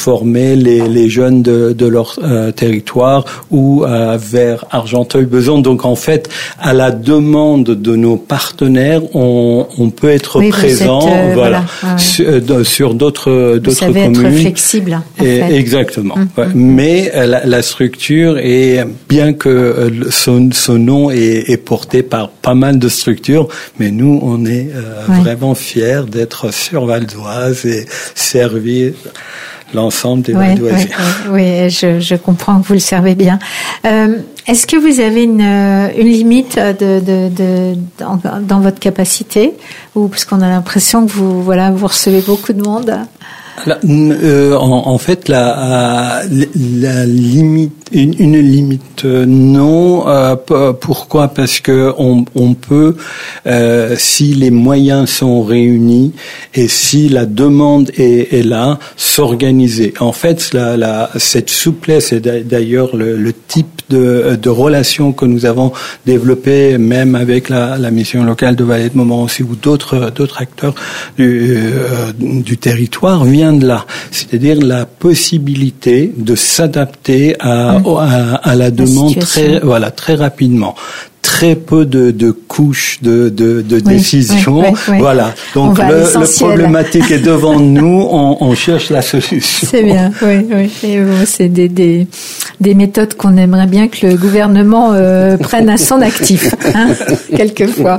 former les, les jeunes de, de leur euh, territoire ou euh, vers Argenteuil-Besançon. Donc en fait, à la demande de nos partenaires, on, on peut être oui, présent êtes, euh, voilà, voilà. Sur, euh, sur d'autres, d'autres communes. Vous savez être flexible. Et, exactement. Mmh, ouais. mmh. Mais la, la structure est, bien que son, son nom est, est porté par pas mal de structures, mais nous, on est euh, ouais. vraiment fiers d'être sur Val d'Oise et servir l'ensemble des oui, Valdoisiens. Oui, oui, je, je comprends que vous le servez bien. Euh, est-ce que vous avez une, une limite de, de, de, dans, dans votre capacité, ou parce qu'on a l'impression que vous, voilà, vous recevez beaucoup de monde? La, euh, en, en fait, la, la limite, une, une limite, euh, non. Euh, pourquoi? Parce que on, on peut, euh, si les moyens sont réunis et si la demande est, est là, s'organiser. En fait, la, la, cette souplesse est d'ailleurs le, le type de, de relation que nous avons développé, même avec la, la mission locale de Vallée de Montmorency ou d'autres, d'autres acteurs du, euh, du territoire, vient de là, c'est-à-dire la possibilité de s'adapter à, mmh. à, à la demande la très, voilà, très rapidement. Très peu de, de couches de, de, de oui, décision. Oui, oui, oui. Voilà. Donc le, le problématique est devant nous. On, on cherche la solution. C'est bien. Oui, oui. Et bon, c'est des, des, des méthodes qu'on aimerait bien que le gouvernement euh, prenne à son actif, hein, quelquefois.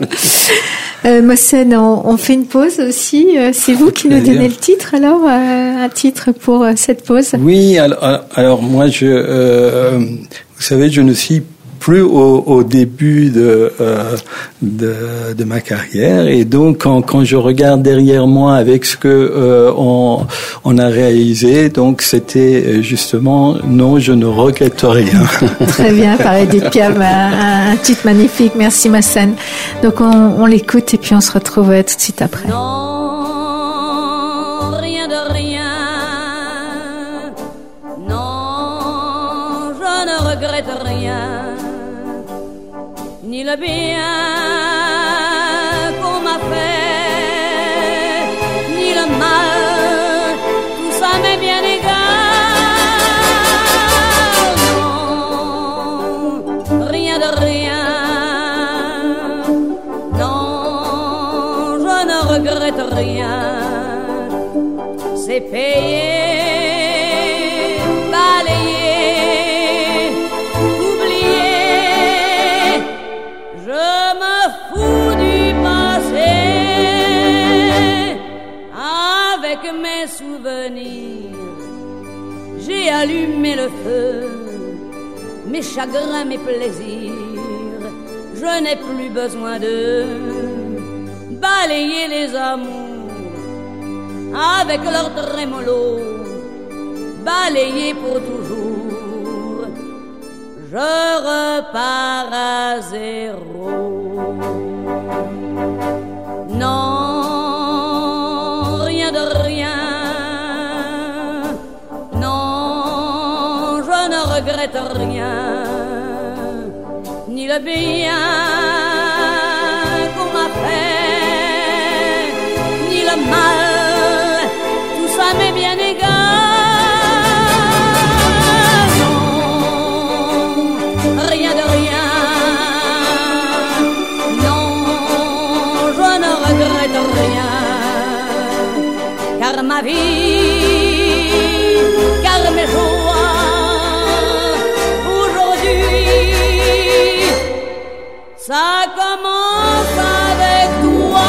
Euh, Mohsen, on, on fait une pause aussi. Euh, c'est vous qui nous donnez le titre, alors, euh, un titre pour euh, cette pause. Oui. Alors, alors moi, je, euh, vous savez, je ne suis plus au, au début de, euh, de de ma carrière, et donc quand, quand je regarde derrière moi avec ce que euh, on, on a réalisé, donc c'était justement non, je ne regrette rien. Très bien, par Edith Piaf, un, un titre magnifique. Merci Mohsen. Donc on, on l'écoute et puis on se retrouve tout de suite après. Non, rien de rien. Non, je ne regrette rien. Ni le bien qu'on m'a fait, ni le mal, tout ça m'est bien égal. Non, rien de rien. Non, je ne regrette rien. C'est payé. Mes souvenirs, j'ai allumé le feu, mes chagrins, mes plaisirs, je n'ai plus besoin de balayer les amours avec leur trémolo, balayer pour toujours, je repars à zéro. Non, de rien, non, je ne regrette rien, ni le bien qu'on m'a fait, ni le mal, tout ça m'est bien égal. Non, rien de rien, non, je ne regrette rien. Car ma vie, car mes joies, aujourd'hui, ça commence avec toi.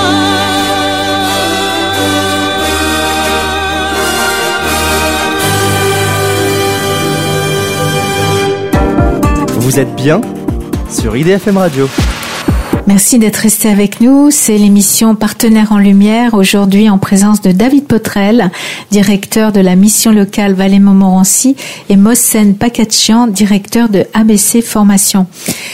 Vous êtes bien sur I D F M Radio. Merci d'être resté avec nous. C'est l'émission Partenaires en Lumière, aujourd'hui en présence de David Potrel, directeur de la mission locale Vallée-Montmorency, et Mohsen Pakatchian, directeur de A B C Formation.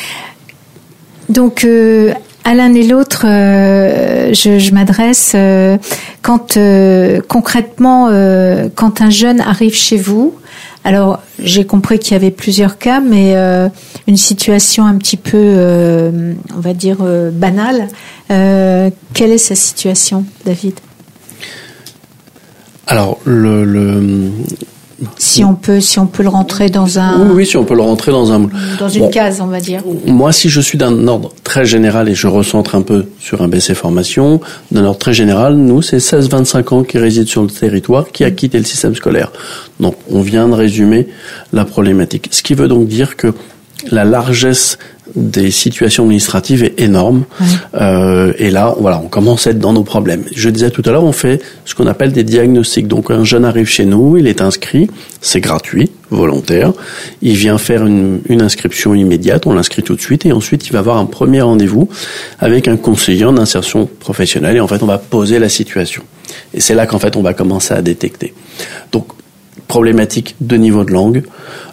Donc, euh, à l'un et l'autre, euh, je, je m'adresse euh, quand euh, concrètement, euh, quand un jeune arrive chez vous. Alors, j'ai compris qu'il y avait plusieurs cas, mais euh, une situation un petit peu, euh, on va dire, euh, banale. Euh, quelle est sa situation, David ? Alors, le, le, Si on peut, si on peut le rentrer dans un. Oui, oui, si on peut le rentrer dans un. Dans une bon, case, on va dire. Moi, si je suis d'un ordre très général et je recentre un peu sur un B C formation, d'un ordre très général, nous, c'est seize vingt-cinq ans qui résident sur le territoire, qui a quitté le système scolaire. Donc, on vient de résumer la problématique. Ce qui veut donc dire que la largesse des situations administratives est énorme. Oui. Euh, et là, voilà, on commence à être dans nos problèmes. Je disais tout à l'heure, on fait ce qu'on appelle des diagnostics. Donc, un jeune arrive chez nous, il est inscrit, c'est gratuit, volontaire. Il vient faire une, une inscription immédiate, on l'inscrit tout de suite, et ensuite, il va avoir un premier rendez-vous avec un conseiller en insertion professionnelle. Et en fait, on va poser la situation. Et c'est là qu'en fait, on va commencer à détecter. Donc, problématique de niveau de langue,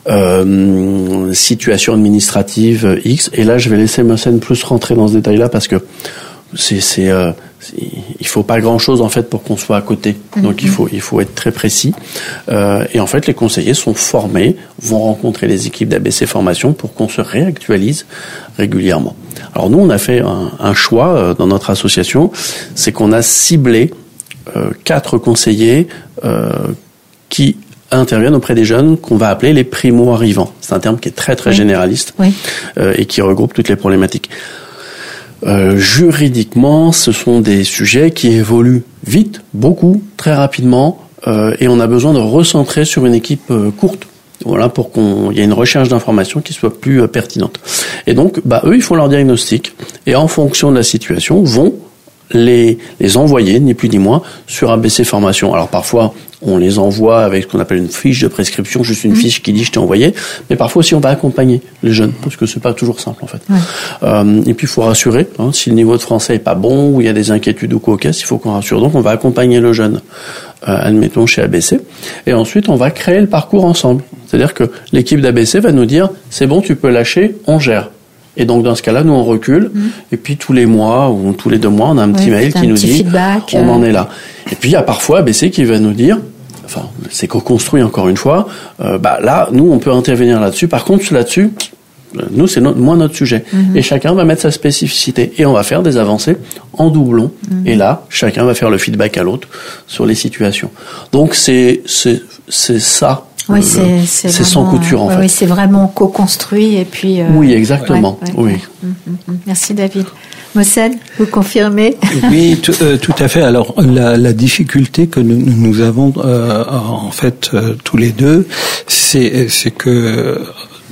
euh, situation administrative X. Et là, je vais laisser Messen plus rentrer dans ce détail-là parce que c'est, c'est, euh, c'est, il faut pas grand-chose en fait pour qu'on soit à côté. Mm-hmm. Donc il faut, il faut être très précis. Euh, et en fait, les conseillers sont formés, vont rencontrer les équipes d'A B C Formation pour qu'on se réactualise régulièrement. Alors nous, on a fait un, un choix euh, dans notre association, c'est qu'on a ciblé euh, quatre conseillers euh, qui interviennent auprès des jeunes qu'on va appeler les primo-arrivants. C'est un terme qui est très très oui. généraliste oui. Euh, et qui regroupe toutes les problématiques. Euh, juridiquement, ce sont des sujets qui évoluent vite, beaucoup, très rapidement, euh, et on a besoin de recentrer sur une équipe euh, courte. Voilà, pour qu'on, il y ait une recherche d'informations qui soit plus euh, pertinente. Et donc, bah eux, ils font leur diagnostic et en fonction de la situation, vont les les envoyer, ni plus ni moins, sur A B C Formation. Alors parfois, on les envoie avec ce qu'on appelle une fiche de prescription, juste une mmh. fiche qui dit je t'ai envoyé, mais parfois aussi on va accompagner les jeunes, parce que c'est pas toujours simple en fait. Ouais. Euh, et puis il faut rassurer, hein, si le niveau de français est pas bon, ou il y a des inquiétudes ou quoi au caisse, il faut qu'on rassure. Donc on va accompagner le jeune, euh, admettons chez A B C, et ensuite on va créer le parcours ensemble. C'est-à-dire que l'équipe d'A B C va nous dire c'est bon, tu peux lâcher, on gère. Et donc dans ce cas-là, nous on recule, mmh. et puis tous les mois ou tous les deux mois, on a un petit ouais, mail qui nous dit feedback, on euh... en est là. Et puis il y a parfois A B C qui va nous dire, enfin c'est co-construit encore une fois, euh, bah là nous on peut intervenir là-dessus. Par contre là-dessus, nous c'est no- moins notre sujet. Mmh. Et chacun va mettre sa spécificité et on va faire des avancées en doublon. Mmh. Et là chacun va faire le feedback à l'autre sur les situations. Donc c'est c'est c'est ça. Oui, c'est, c'est, c'est sans couture en oui, fait. Oui, c'est vraiment co-construit et puis. Euh, oui, exactement. Ouais, ouais, oui. Ouais. Merci David. Messen, vous confirmez? Oui, tout, euh, tout à fait. Alors la, la difficulté que nous, nous avons euh, en fait euh, tous les deux, c'est, c'est que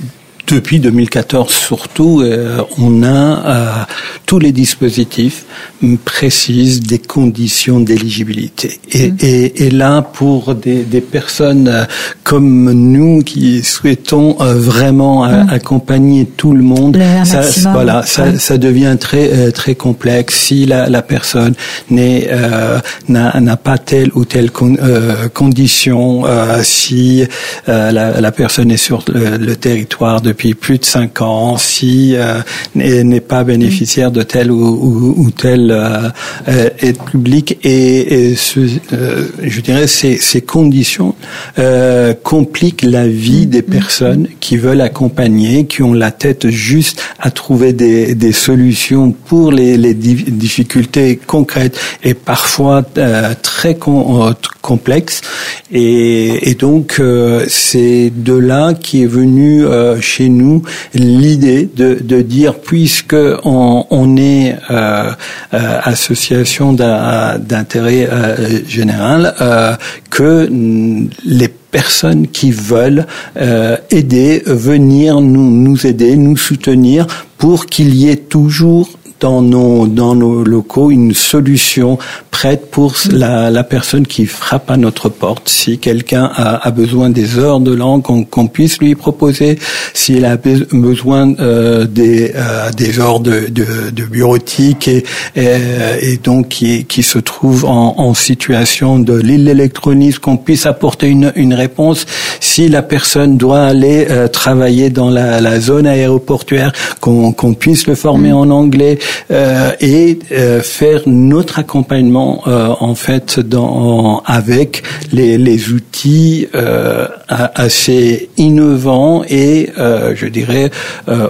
depuis deux mille quatorze surtout, euh, on a euh, tous les dispositifs précisent des conditions d'éligibilité. Et, mmh. et, et là, pour des, des personnes euh, comme nous qui souhaitons euh, vraiment euh, mmh. accompagner tout le monde, le ça, maximum, voilà, ça, ouais. ça devient très euh, très complexe. Si la, la personne n'est euh, n'a, n'a pas telle ou telle con, euh, condition, euh, si euh, la, la personne est sur le, le territoire depuis depuis plus de cinq ans, si euh, n'est pas bénéficiaire de telle ou, ou, ou telle euh, aide publique, et, et ce, euh, je dirais ces, ces conditions euh, compliquent la vie des personnes qui veulent accompagner, qui ont la tête juste à trouver des, des solutions pour les, les difficultés concrètes et parfois euh, très com- complexes. Et, et donc euh, c'est de là qui est venu euh, chez nous l'idée de, de dire, puisque on, on est euh, euh, association d'intérêt euh, général, euh, que les personnes qui veulent euh, aider, venir nous, nous aider, nous soutenir, pour qu'il y ait toujours dans nos dans nos locaux une solution prête pour la la personne qui frappe à notre porte. Si quelqu'un a, a besoin des heures de langue, qu'on, qu'on puisse lui proposer. S'il a besoin euh, des euh, des heures de de, de bureautique et, et et donc qui qui se trouve en, en situation de l'électronisme, qu'on puisse apporter une une réponse. Si la personne doit aller euh, travailler dans la la zone aéroportuaire, qu'on qu'on puisse le former mmh. en anglais. Euh, et euh, faire notre accompagnement euh, en fait dans avec les, les outils euh, assez innovants et euh, je dirais euh, au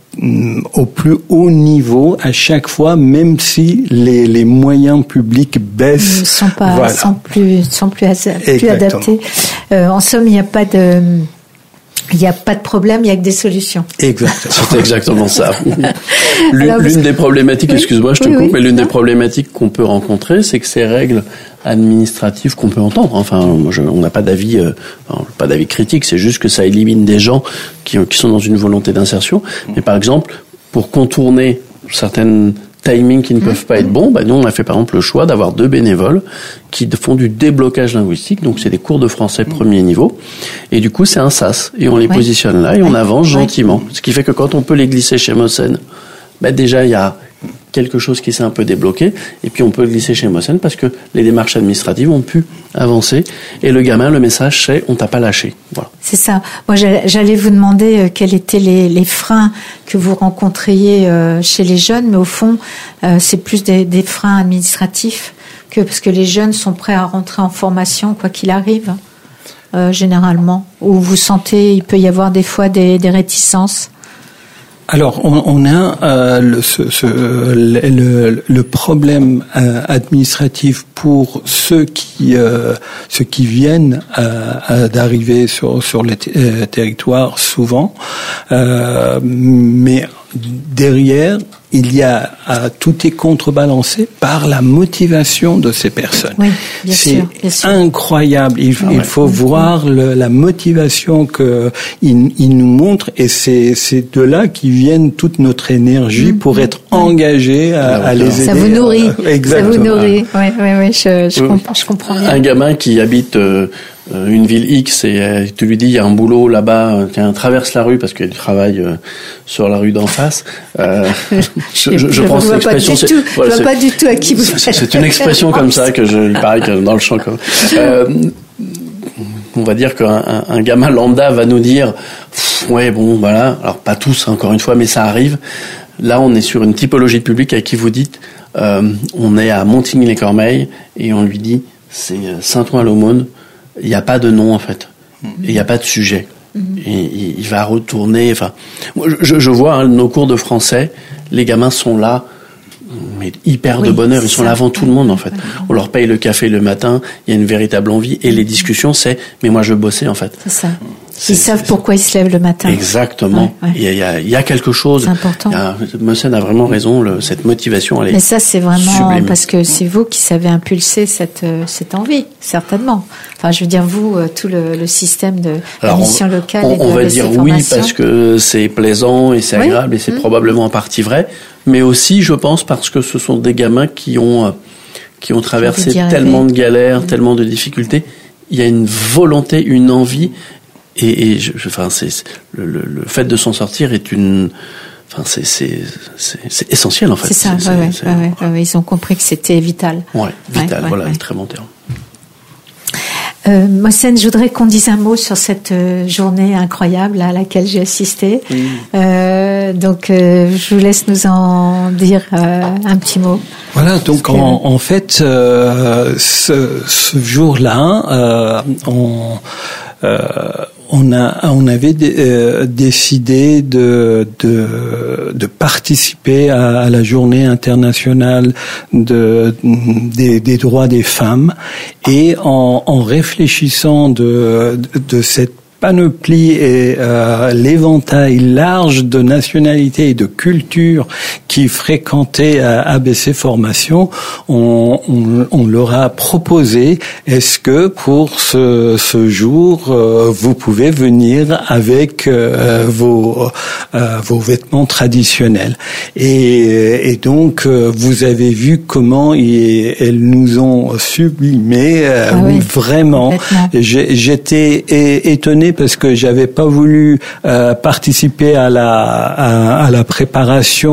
au plus haut niveau à chaque fois, même si les, les moyens publics baissent. Ne sont pas, voilà. sont plus, sont plus, plus adaptés. Euh, en somme, il n'y a pas de, il n'y a pas de problème, il n'y a que des solutions. Exactement. C'est exactement ça. L'une, Alors, l'une des problématiques, oui, excuse-moi, je te oui, coupe, oui, mais l'une non. des problématiques qu'on peut rencontrer, c'est que ces règles administratives qu'on peut entendre, enfin, moi, je, on n'a pas d'avis, euh, non, pas d'avis critique, c'est juste que ça élimine des gens qui, qui sont dans une volonté d'insertion. Mais par exemple, pour contourner certaines timings qui ne peuvent pas être bons, bah nous on a fait par exemple le choix d'avoir deux bénévoles qui font du déblocage linguistique, donc c'est des cours de français premier niveau, et du coup c'est un sas, et on les ouais. positionne là, et on ouais. avance ouais. gentiment, ce qui fait que quand on peut les glisser chez Mossen, bah déjà il y a quelque chose qui s'est un peu débloqué, et puis on peut le glisser chez Mossen parce que les démarches administratives ont pu avancer, et le gamin, le message c'est on t'a pas lâché. Voilà. C'est ça. Moi, j'allais vous demander euh, quels étaient les, les freins que vous rencontriez euh, chez les jeunes, mais au fond, euh, c'est plus des, des freins administratifs que parce que les jeunes sont prêts à rentrer en formation quoi qu'il arrive, euh, généralement. Ou vous sentez, il peut y avoir des fois des, des réticences. Alors, on, on a euh, le, ce, ce, le, le, le problème euh, administratif pour ceux qui euh, ceux qui viennent euh, d'arriver sur sur les t- euh, territoires souvent, euh, mais derrière il y a euh, tout est contrebalancé par la motivation de ces personnes. Oui, bien c'est sûr, bien sûr. incroyable. Il, Ah ouais. il faut mmh. voir le, la motivation que il, il nous montre, et c'est c'est de là qui viennent toute notre énergie mmh. pour être engagé à, à les aider. Ça vous nourrit. Exactement. Ça vous nourrit. Oui, oui, oui. Je, je, Euh, comprends, je comprends bien. Un gamin qui habite euh, une ville X et euh, tu lui dis il y a un boulot là-bas, euh, tiens, traverse la rue parce qu'il travaille euh, sur la rue d'en face. Euh, je, je, je pense vois pas du l'expression. tout. Voilà, je vois pas du tout à qui vous c'est, faites. c'est une expression comme ça que je, il paraît que dans le champ. Comme, euh, on va dire qu'un un, un gamin lambda va nous dire ouais bon voilà, alors pas tous hein, encore une fois, mais ça arrive. Là, on est sur une typologie de public à qui vous dites euh, on est à Montigny-les-Cormeilles et on lui dit c'est Saint-Ouen-l'Aumône, il n'y a pas de nom en fait, il n'y a pas de sujet. Mm-hmm. Et il, il va retourner. Enfin, je, je vois hein, nos cours de français, les gamins sont là, mais hyper oui, de bonheur. Ils sont ça. Là avant tout le monde en fait. On leur paye le café le matin. Il y a une véritable envie et les discussions c'est mais moi je bossais en fait. C'est ça. Ils c'est, savent c'est, pourquoi ils se lèvent le matin. Exactement. Ouais, ouais. Il, y a, il, y a, il y a quelque chose. C'est important. Mossen a vraiment raison. Le, cette motivation, elle est. Mais ça, c'est vraiment sublime. Parce que c'est vous qui savez impulser cette cette envie, certainement. Enfin, je veux dire vous, tout le, le système de la mission locale on, et de on va la dire formation. Oui parce que c'est plaisant et c'est oui. agréable et c'est mmh. probablement en partie vrai, mais aussi, je pense, parce que ce sont des gamins qui ont qui ont traversé tellement de galères, mmh. tellement de difficultés. Il y a une volonté, une envie. Et, et je, enfin, c'est, c'est le, le, le fait de s'en sortir est une, enfin, c'est, c'est, c'est, c'est essentiel en fait. C'est ça. C'est, ouais, c'est, ouais, c'est, ouais, ouais, ouais, ils ont compris que c'était vital. Ouais, vital. Ouais, voilà, ouais, ouais. Très bon terme. Euh, Mossen, je voudrais qu'on dise un mot sur cette euh, journée incroyable à laquelle j'ai assisté. Oui. Euh, donc, euh, je vous laisse nous en dire euh, un petit mot. Voilà, donc que... en, en fait, euh, ce, ce jour-là, euh, on Euh, on a, on avait d- euh, décidé de, de, de participer à, à la Journée internationale de, des, des droits des femmes, et en, en réfléchissant de, de cette panoplie et euh, l'éventail large de nationalités et de cultures qui fréquentaient euh, A B C Formation, on, on, on leur a proposé, est-ce que pour ce, ce jour, euh, vous pouvez venir avec euh, vos, euh, vos vêtements traditionnels. Et, et donc, euh, vous avez vu comment ils, elles nous ont sublimé, euh, ah oui, vraiment. J'ai, j'étais é, étonné parce que j'avais pas voulu euh, participer à la à, à la préparation et,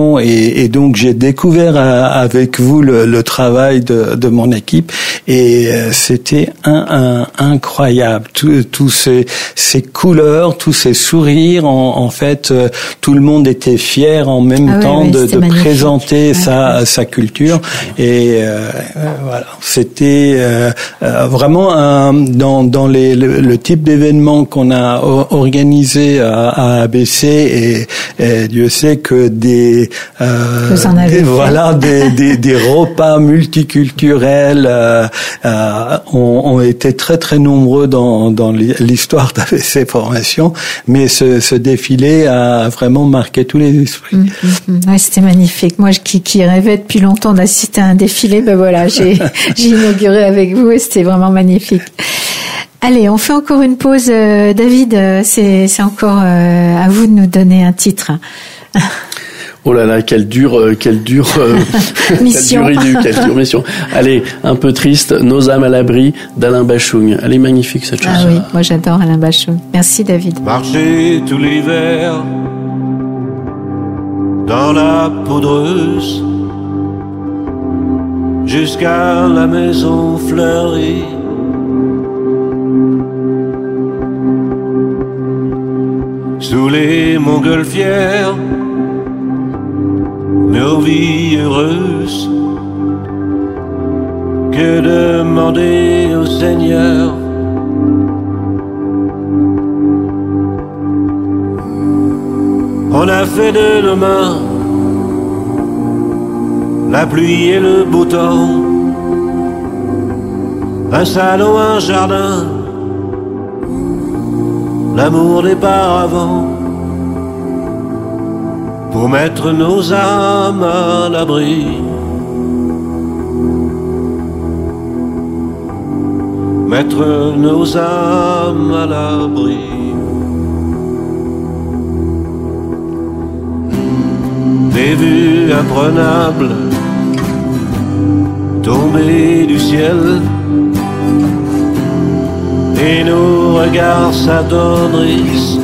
et, et donc j'ai découvert euh, avec vous le, le travail de, de mon équipe, et euh, c'était un, un, incroyable. Tous ces, ces couleurs, tous ces sourires, en, en fait, euh, tout le monde était fier en même ah temps oui, oui, de, de présenter ouais, sa, ouais. sa culture, et euh, voilà, c'était euh, euh, vraiment un, dans, dans les, le, le type d'événement qu'on a organisé à, à A B C, et, et Dieu sait que des, euh, Vous en avez des fait. voilà des, des, des repas multiculturels euh, euh, ont, ont été très très nombreux dans, dans l'histoire d'A B C Formation, mais ce, ce défilé a vraiment marqué tous les esprits. Mmh, mmh, ouais, c'était magnifique. Moi, qui, qui rêvais depuis longtemps d'assister à un défilé, ben voilà, j'ai, j'ai inauguré avec vous et c'était vraiment magnifique. Allez, on fait encore une pause. Euh, David, euh, c'est, c'est encore euh, à vous de nous donner un titre. Oh là là, quelle dure, euh, quelle dure, euh, mission. quelle dure idée, quelle dure mission. Allez, un peu triste, Nos âmes à l'abri d'Alain Bachung. Elle est magnifique cette chanson. Ah oui, moi j'adore Alain Bachung. Merci David. Marcher tout l'hiver dans la poudreuse jusqu'à la maison fleurie. Sous les montgolfières, nos vies heureuses, que demander au Seigneur? On a fait de nos mains la pluie et le beau temps, un salon, un jardin, l'amour des paravents, pour mettre nos âmes à l'abri. Mettre nos âmes à l'abri. Des vues imprenables tombées du ciel, et nos regards s'attendrissent.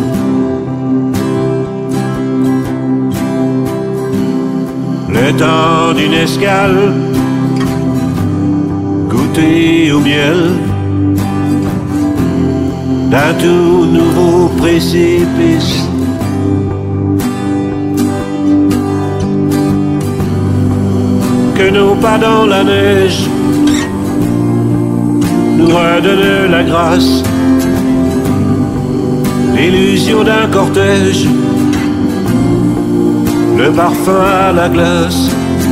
Le temps d'une escale, goûter au miel d'un tout nouveau précipice. Que nos pas dans la neige nous redonnent la grâce, l'illusion d'un cortège, le parfum à la glace,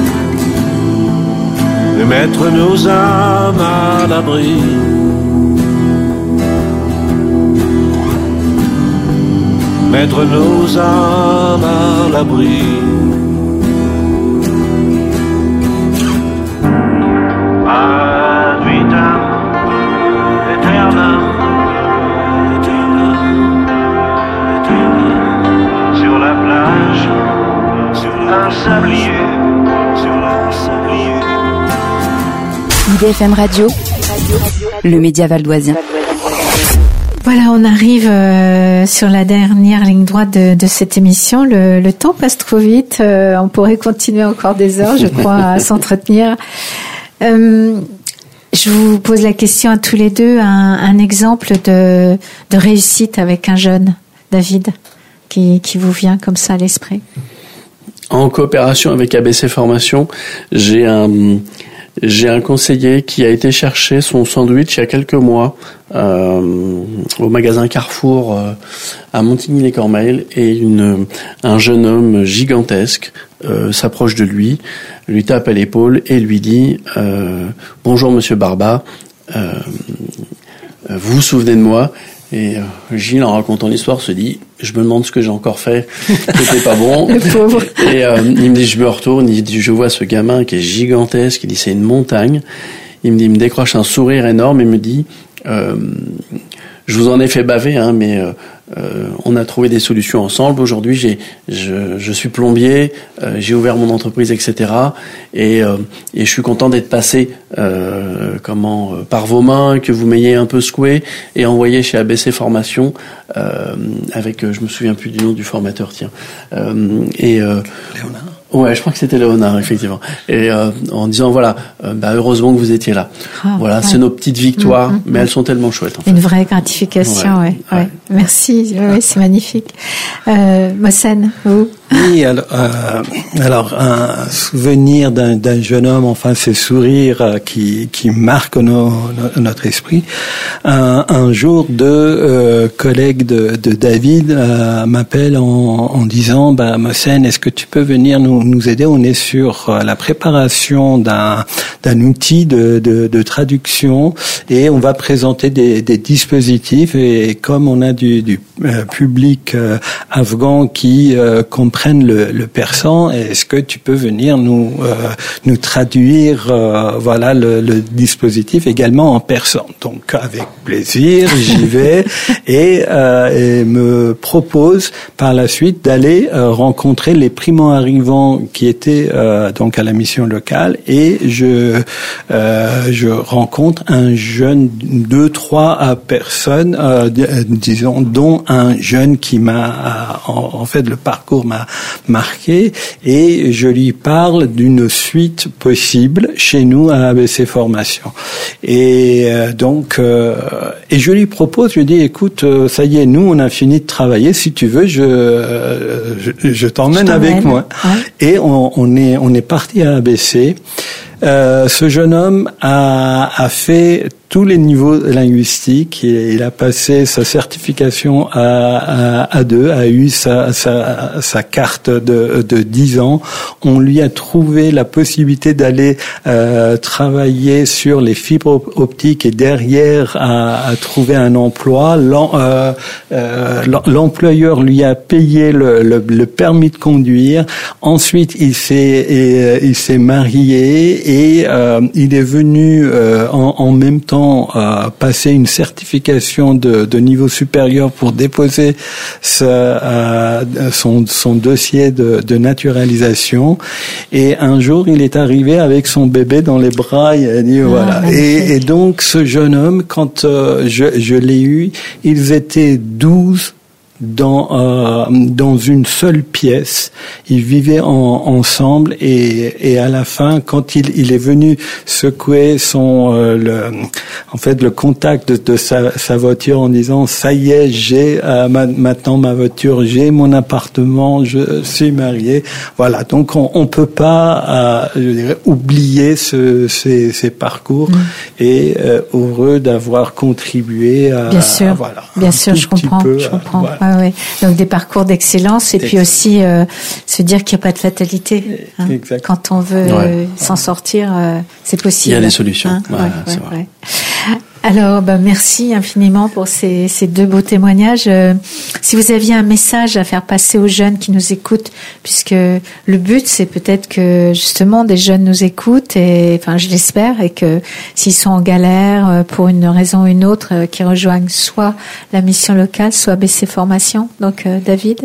de mettre nos âmes à l'abri. Mettre nos âmes à l'abri. Ad vitam aeternam, aeternam, aeternam. Sur la plage, sur un sablier, sur un sablier. I D F M Radio, le média valdoisien. Voilà, on arrive euh, sur la dernière ligne droite de, de cette émission. Le, le temps passe trop vite. Euh, on pourrait continuer encore des heures, je crois, à s'entretenir. Euh, je vous pose la question à tous les deux, un, un exemple de, de réussite avec un jeune, David, qui, qui vous vient comme ça à l'esprit. En coopération avec A B C Formation, j'ai un... J'ai un conseiller qui a été chercher son sandwich il y a quelques mois euh, au magasin Carrefour euh, à Montigny-les-Cormeilles, et une, un jeune homme gigantesque euh, s'approche de lui, lui tape à l'épaule et lui dit euh, « Bonjour Monsieur Barba, euh, vous vous souvenez de moi ?» Et euh, Gilles, en racontant l'histoire, se dit « Je me demande ce que j'ai encore fait qui n'était pas bon. » Le pauvre. Et euh, il me dit « Je me retourne, il dit, je vois ce gamin qui est gigantesque, il dit « C'est une montagne. » Il me dit, il me décroche un sourire énorme et me dit euh, « Je vous en ai fait baver, hein, mais euh, euh, on a trouvé des solutions ensemble. Aujourd'hui, j'ai, je, je suis plombier, euh, j'ai ouvert mon entreprise, et cetera. Et, euh, et je suis content d'être passé euh, comment euh, par vos mains, que vous m'ayez un peu secoué et envoyé chez A B C Formation euh, avec, euh, je me souviens plus du nom du formateur, tiens. Euh, et euh, Léonard. Ouais, je crois que c'était Léonard, effectivement. Et euh, en disant, voilà, euh, bah, heureusement que vous étiez là. Ah, voilà, ouais. C'est nos petites victoires, mmh, mmh, mais elles sont tellement chouettes. En fait. Une vraie gratification, ouais. ouais, ouais. Merci, ouais, c'est magnifique. Euh, Mohsen, vous? Oui, alors, euh, alors un souvenir d'un, d'un jeune homme, enfin, ces sourires euh, qui, qui marquent nos, no, notre esprit. Un, un jour, deux euh, collègues de, de David euh, m'appellent en, en disant, bah, Mohsen, est-ce que tu peux venir nous, nous aider? On est sur euh, la préparation d'un, d'un outil de, de, de traduction et on va présenter des, des dispositifs. Et comme on a du, du euh, public euh, afghan qui euh, comprend Le, le persan, est-ce que tu peux venir nous euh, nous traduire euh, voilà le, le dispositif également en persan? Donc avec plaisir, j'y vais et, euh, et me propose par la suite d'aller euh, rencontrer les primo-arrivants qui étaient euh, donc à la mission locale et je euh, je rencontre un jeune deux trois personnes euh, disons dont un jeune qui m'a en, en fait le parcours m'a marqué et je lui parle d'une suite possible chez nous à A B C Formation. Et euh, donc euh, et je lui propose, je lui dis écoute, euh, ça y est, nous on a fini de travailler, si tu veux je euh, je, je t'emmène je avec moi. Ouais. Et on, on est on est parti à A B C. Euh, ce jeune homme a, a fait tous les niveaux linguistiques. Il, il a passé sa certification à, à, à deux, a eu sa, sa, sa carte de, de dix ans. On lui a trouvé la possibilité d'aller euh, travailler sur les fibres optiques et derrière a, a trouvé un emploi. L'em, euh, euh, l'employeur lui a payé le, le, le permis de conduire. Ensuite, il s'est, et, il s'est marié et euh, il est venu euh, en, en même temps Euh, passer une certification de, de niveau supérieur pour déposer ce, euh, son, son dossier de, de naturalisation. Et un jour, il est arrivé avec son bébé dans les bras. Il a dit ah, voilà. Et, et donc, ce jeune homme, quand euh, je, je l'ai eu, ils étaient douze. Dans euh, dans une seule pièce, ils vivaient en, ensemble et et à la fin, quand il il est venu secouer son euh, le en fait le contact de, de sa sa voiture en disant ça y est, j'ai euh, ma, maintenant ma voiture, j'ai mon appartement, je suis marié. Voilà, donc on on peut pas euh, je dirais oublier ce ces ces parcours mmh. et euh, heureux d'avoir contribué à bien sûr, voilà, bien sûr, je comprends, peu, je comprends. Voilà. Ah oui. Donc des parcours d'excellence et puis aussi euh, se dire qu'il n'y a pas de fatalité. Hein. Quand on veut ouais. euh, s'en sortir, euh, c'est possible. Il y a des solutions. Hein ouais, ouais, ouais, c'est ouais, vrai. Ouais. Alors, bah, merci infiniment pour ces, ces deux beaux témoignages. Euh, si vous aviez un message à faire passer aux jeunes qui nous écoutent, puisque le but, c'est peut-être que justement des jeunes nous écoutent, et enfin, je l'espère, et que s'ils sont en galère pour une raison ou une autre, euh, qu'ils rejoignent soit la mission locale, soit B C Formation. Donc, euh, David.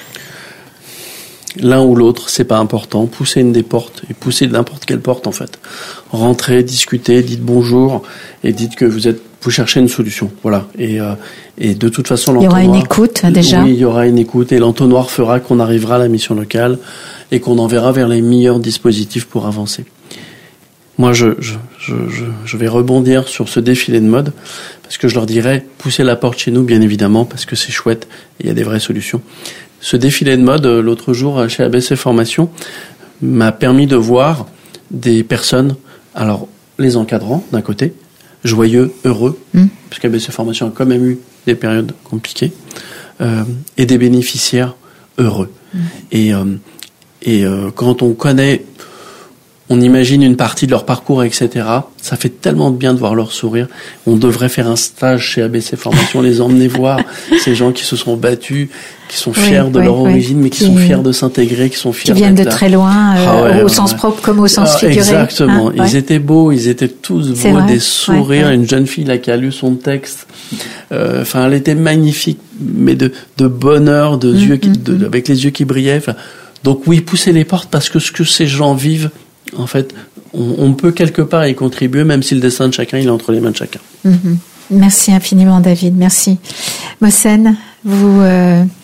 L'un ou l'autre, c'est pas important. Poussez une des portes et poussez n'importe quelle porte en fait. Rentrez, discutez, dites bonjour et dites que vous êtes, vous cherchez une solution. Voilà. Et euh, et de toute façon, l'entonnoir. Il y aura une écoute déjà. Oui, il y aura une écoute et l'entonnoir fera qu'on arrivera à la mission locale et qu'on enverra vers les meilleurs dispositifs pour avancer. Moi, je je je je, je vais rebondir sur ce défilé de mode parce que je leur dirais poussez la porte chez nous, bien évidemment, parce que c'est chouette et il y a des vraies solutions. Ce défilé de mode, l'autre jour, chez A B C Formation, m'a permis de voir des personnes, alors les encadrants d'un côté, joyeux, heureux, mmh. parce qu'A B C Formation a quand même eu des périodes compliquées, euh, et des bénéficiaires heureux. Mmh. Et, euh, et euh, quand on connaît, on imagine une partie de leur parcours, et cetera, ça fait tellement de bien de voir leur sourire. On devrait faire un stage chez A B C Formation, les emmener voir ces gens qui se sont battus, qui sont fiers oui, de oui, leur oui. origine, mais qui, qui sont fiers de s'intégrer, qui sont fiers qui viennent de là. très loin, euh, ah ouais, au ouais, sens ouais. propre comme au sens ah, figuré. Exactement. Hein, ils ouais. étaient beaux, ils étaient tous beaux, vrai. Des sourires. Ouais, ouais. Une jeune fille là qui a lu son texte. Euh, enfin, elle était magnifique, mais de, de bonheur, de mmh, yeux qui, de, mmh. avec les yeux qui brillaient. Enfin, donc oui, poussez les portes parce que ce que ces gens vivent, en fait, on, on peut quelque part y contribuer, même si le destin de chacun, il est entre les mains de chacun. Mmh. Merci infiniment, David. Merci. Mohsen, vous, euh,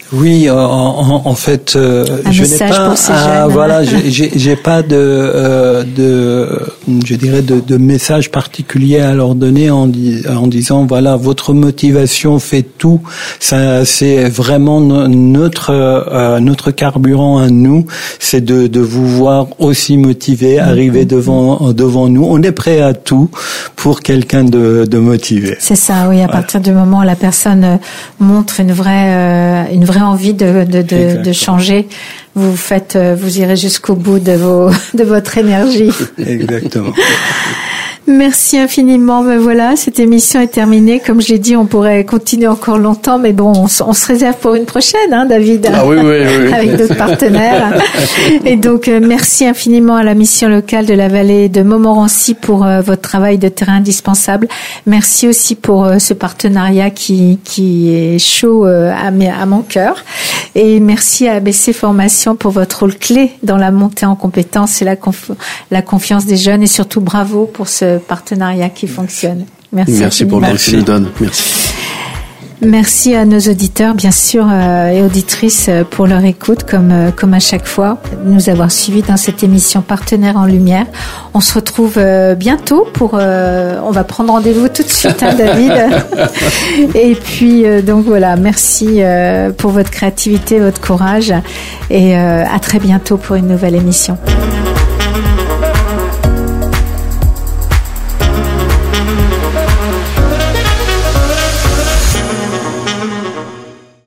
Oui, en, en, en fait, euh, un je message n'ai pas, pour ces ah, jeunes. voilà, j'ai, j'ai, j'ai pas de, euh, de, je dirais de, de message particulier à leur donner en, dis, en disant voilà, votre motivation fait tout. Ça, c'est vraiment no, notre, euh, notre carburant à nous, c'est de, de vous voir aussi motivé, arriver mmh. devant, devant nous. On est prêt à tout pour quelqu'un de, de motivé. C'est ça, oui. À partir ouais. du moment où la personne montre une vraie, euh, une vraie envie de, de, de, de changer, vous faites, vous irez jusqu'au bout de vos, de votre énergie. Exactement. Merci infiniment. Ben voilà, cette émission est terminée. Comme je l'ai dit, on pourrait continuer encore longtemps, mais bon, on, on se réserve pour une prochaine, hein, David, ah oui, oui, oui. avec d'autres partenaires. Et donc, euh, merci infiniment à la mission locale de la vallée de Montmorency pour euh, votre travail de terrain indispensable. Merci aussi pour euh, ce partenariat qui qui est chaud euh, à, mes, à mon cœur. Et merci à A B C Formation pour votre rôle clé dans la montée en compétences et la, conf- la confiance des jeunes, et surtout bravo pour ce partenariat qui fonctionne. Merci. Merci pour le rôle qu'il nous donne. Merci. Merci à nos auditeurs, bien sûr, euh, et auditrices euh, pour leur écoute, comme euh, comme à chaque fois, nous avoir suivis dans cette émission Partenaires en Lumière. On se retrouve euh, bientôt pour. Euh, on va prendre rendez-vous tout de suite, hein, David. Et puis euh, donc voilà, merci euh, pour votre créativité, votre courage, et euh, à très bientôt pour une nouvelle émission.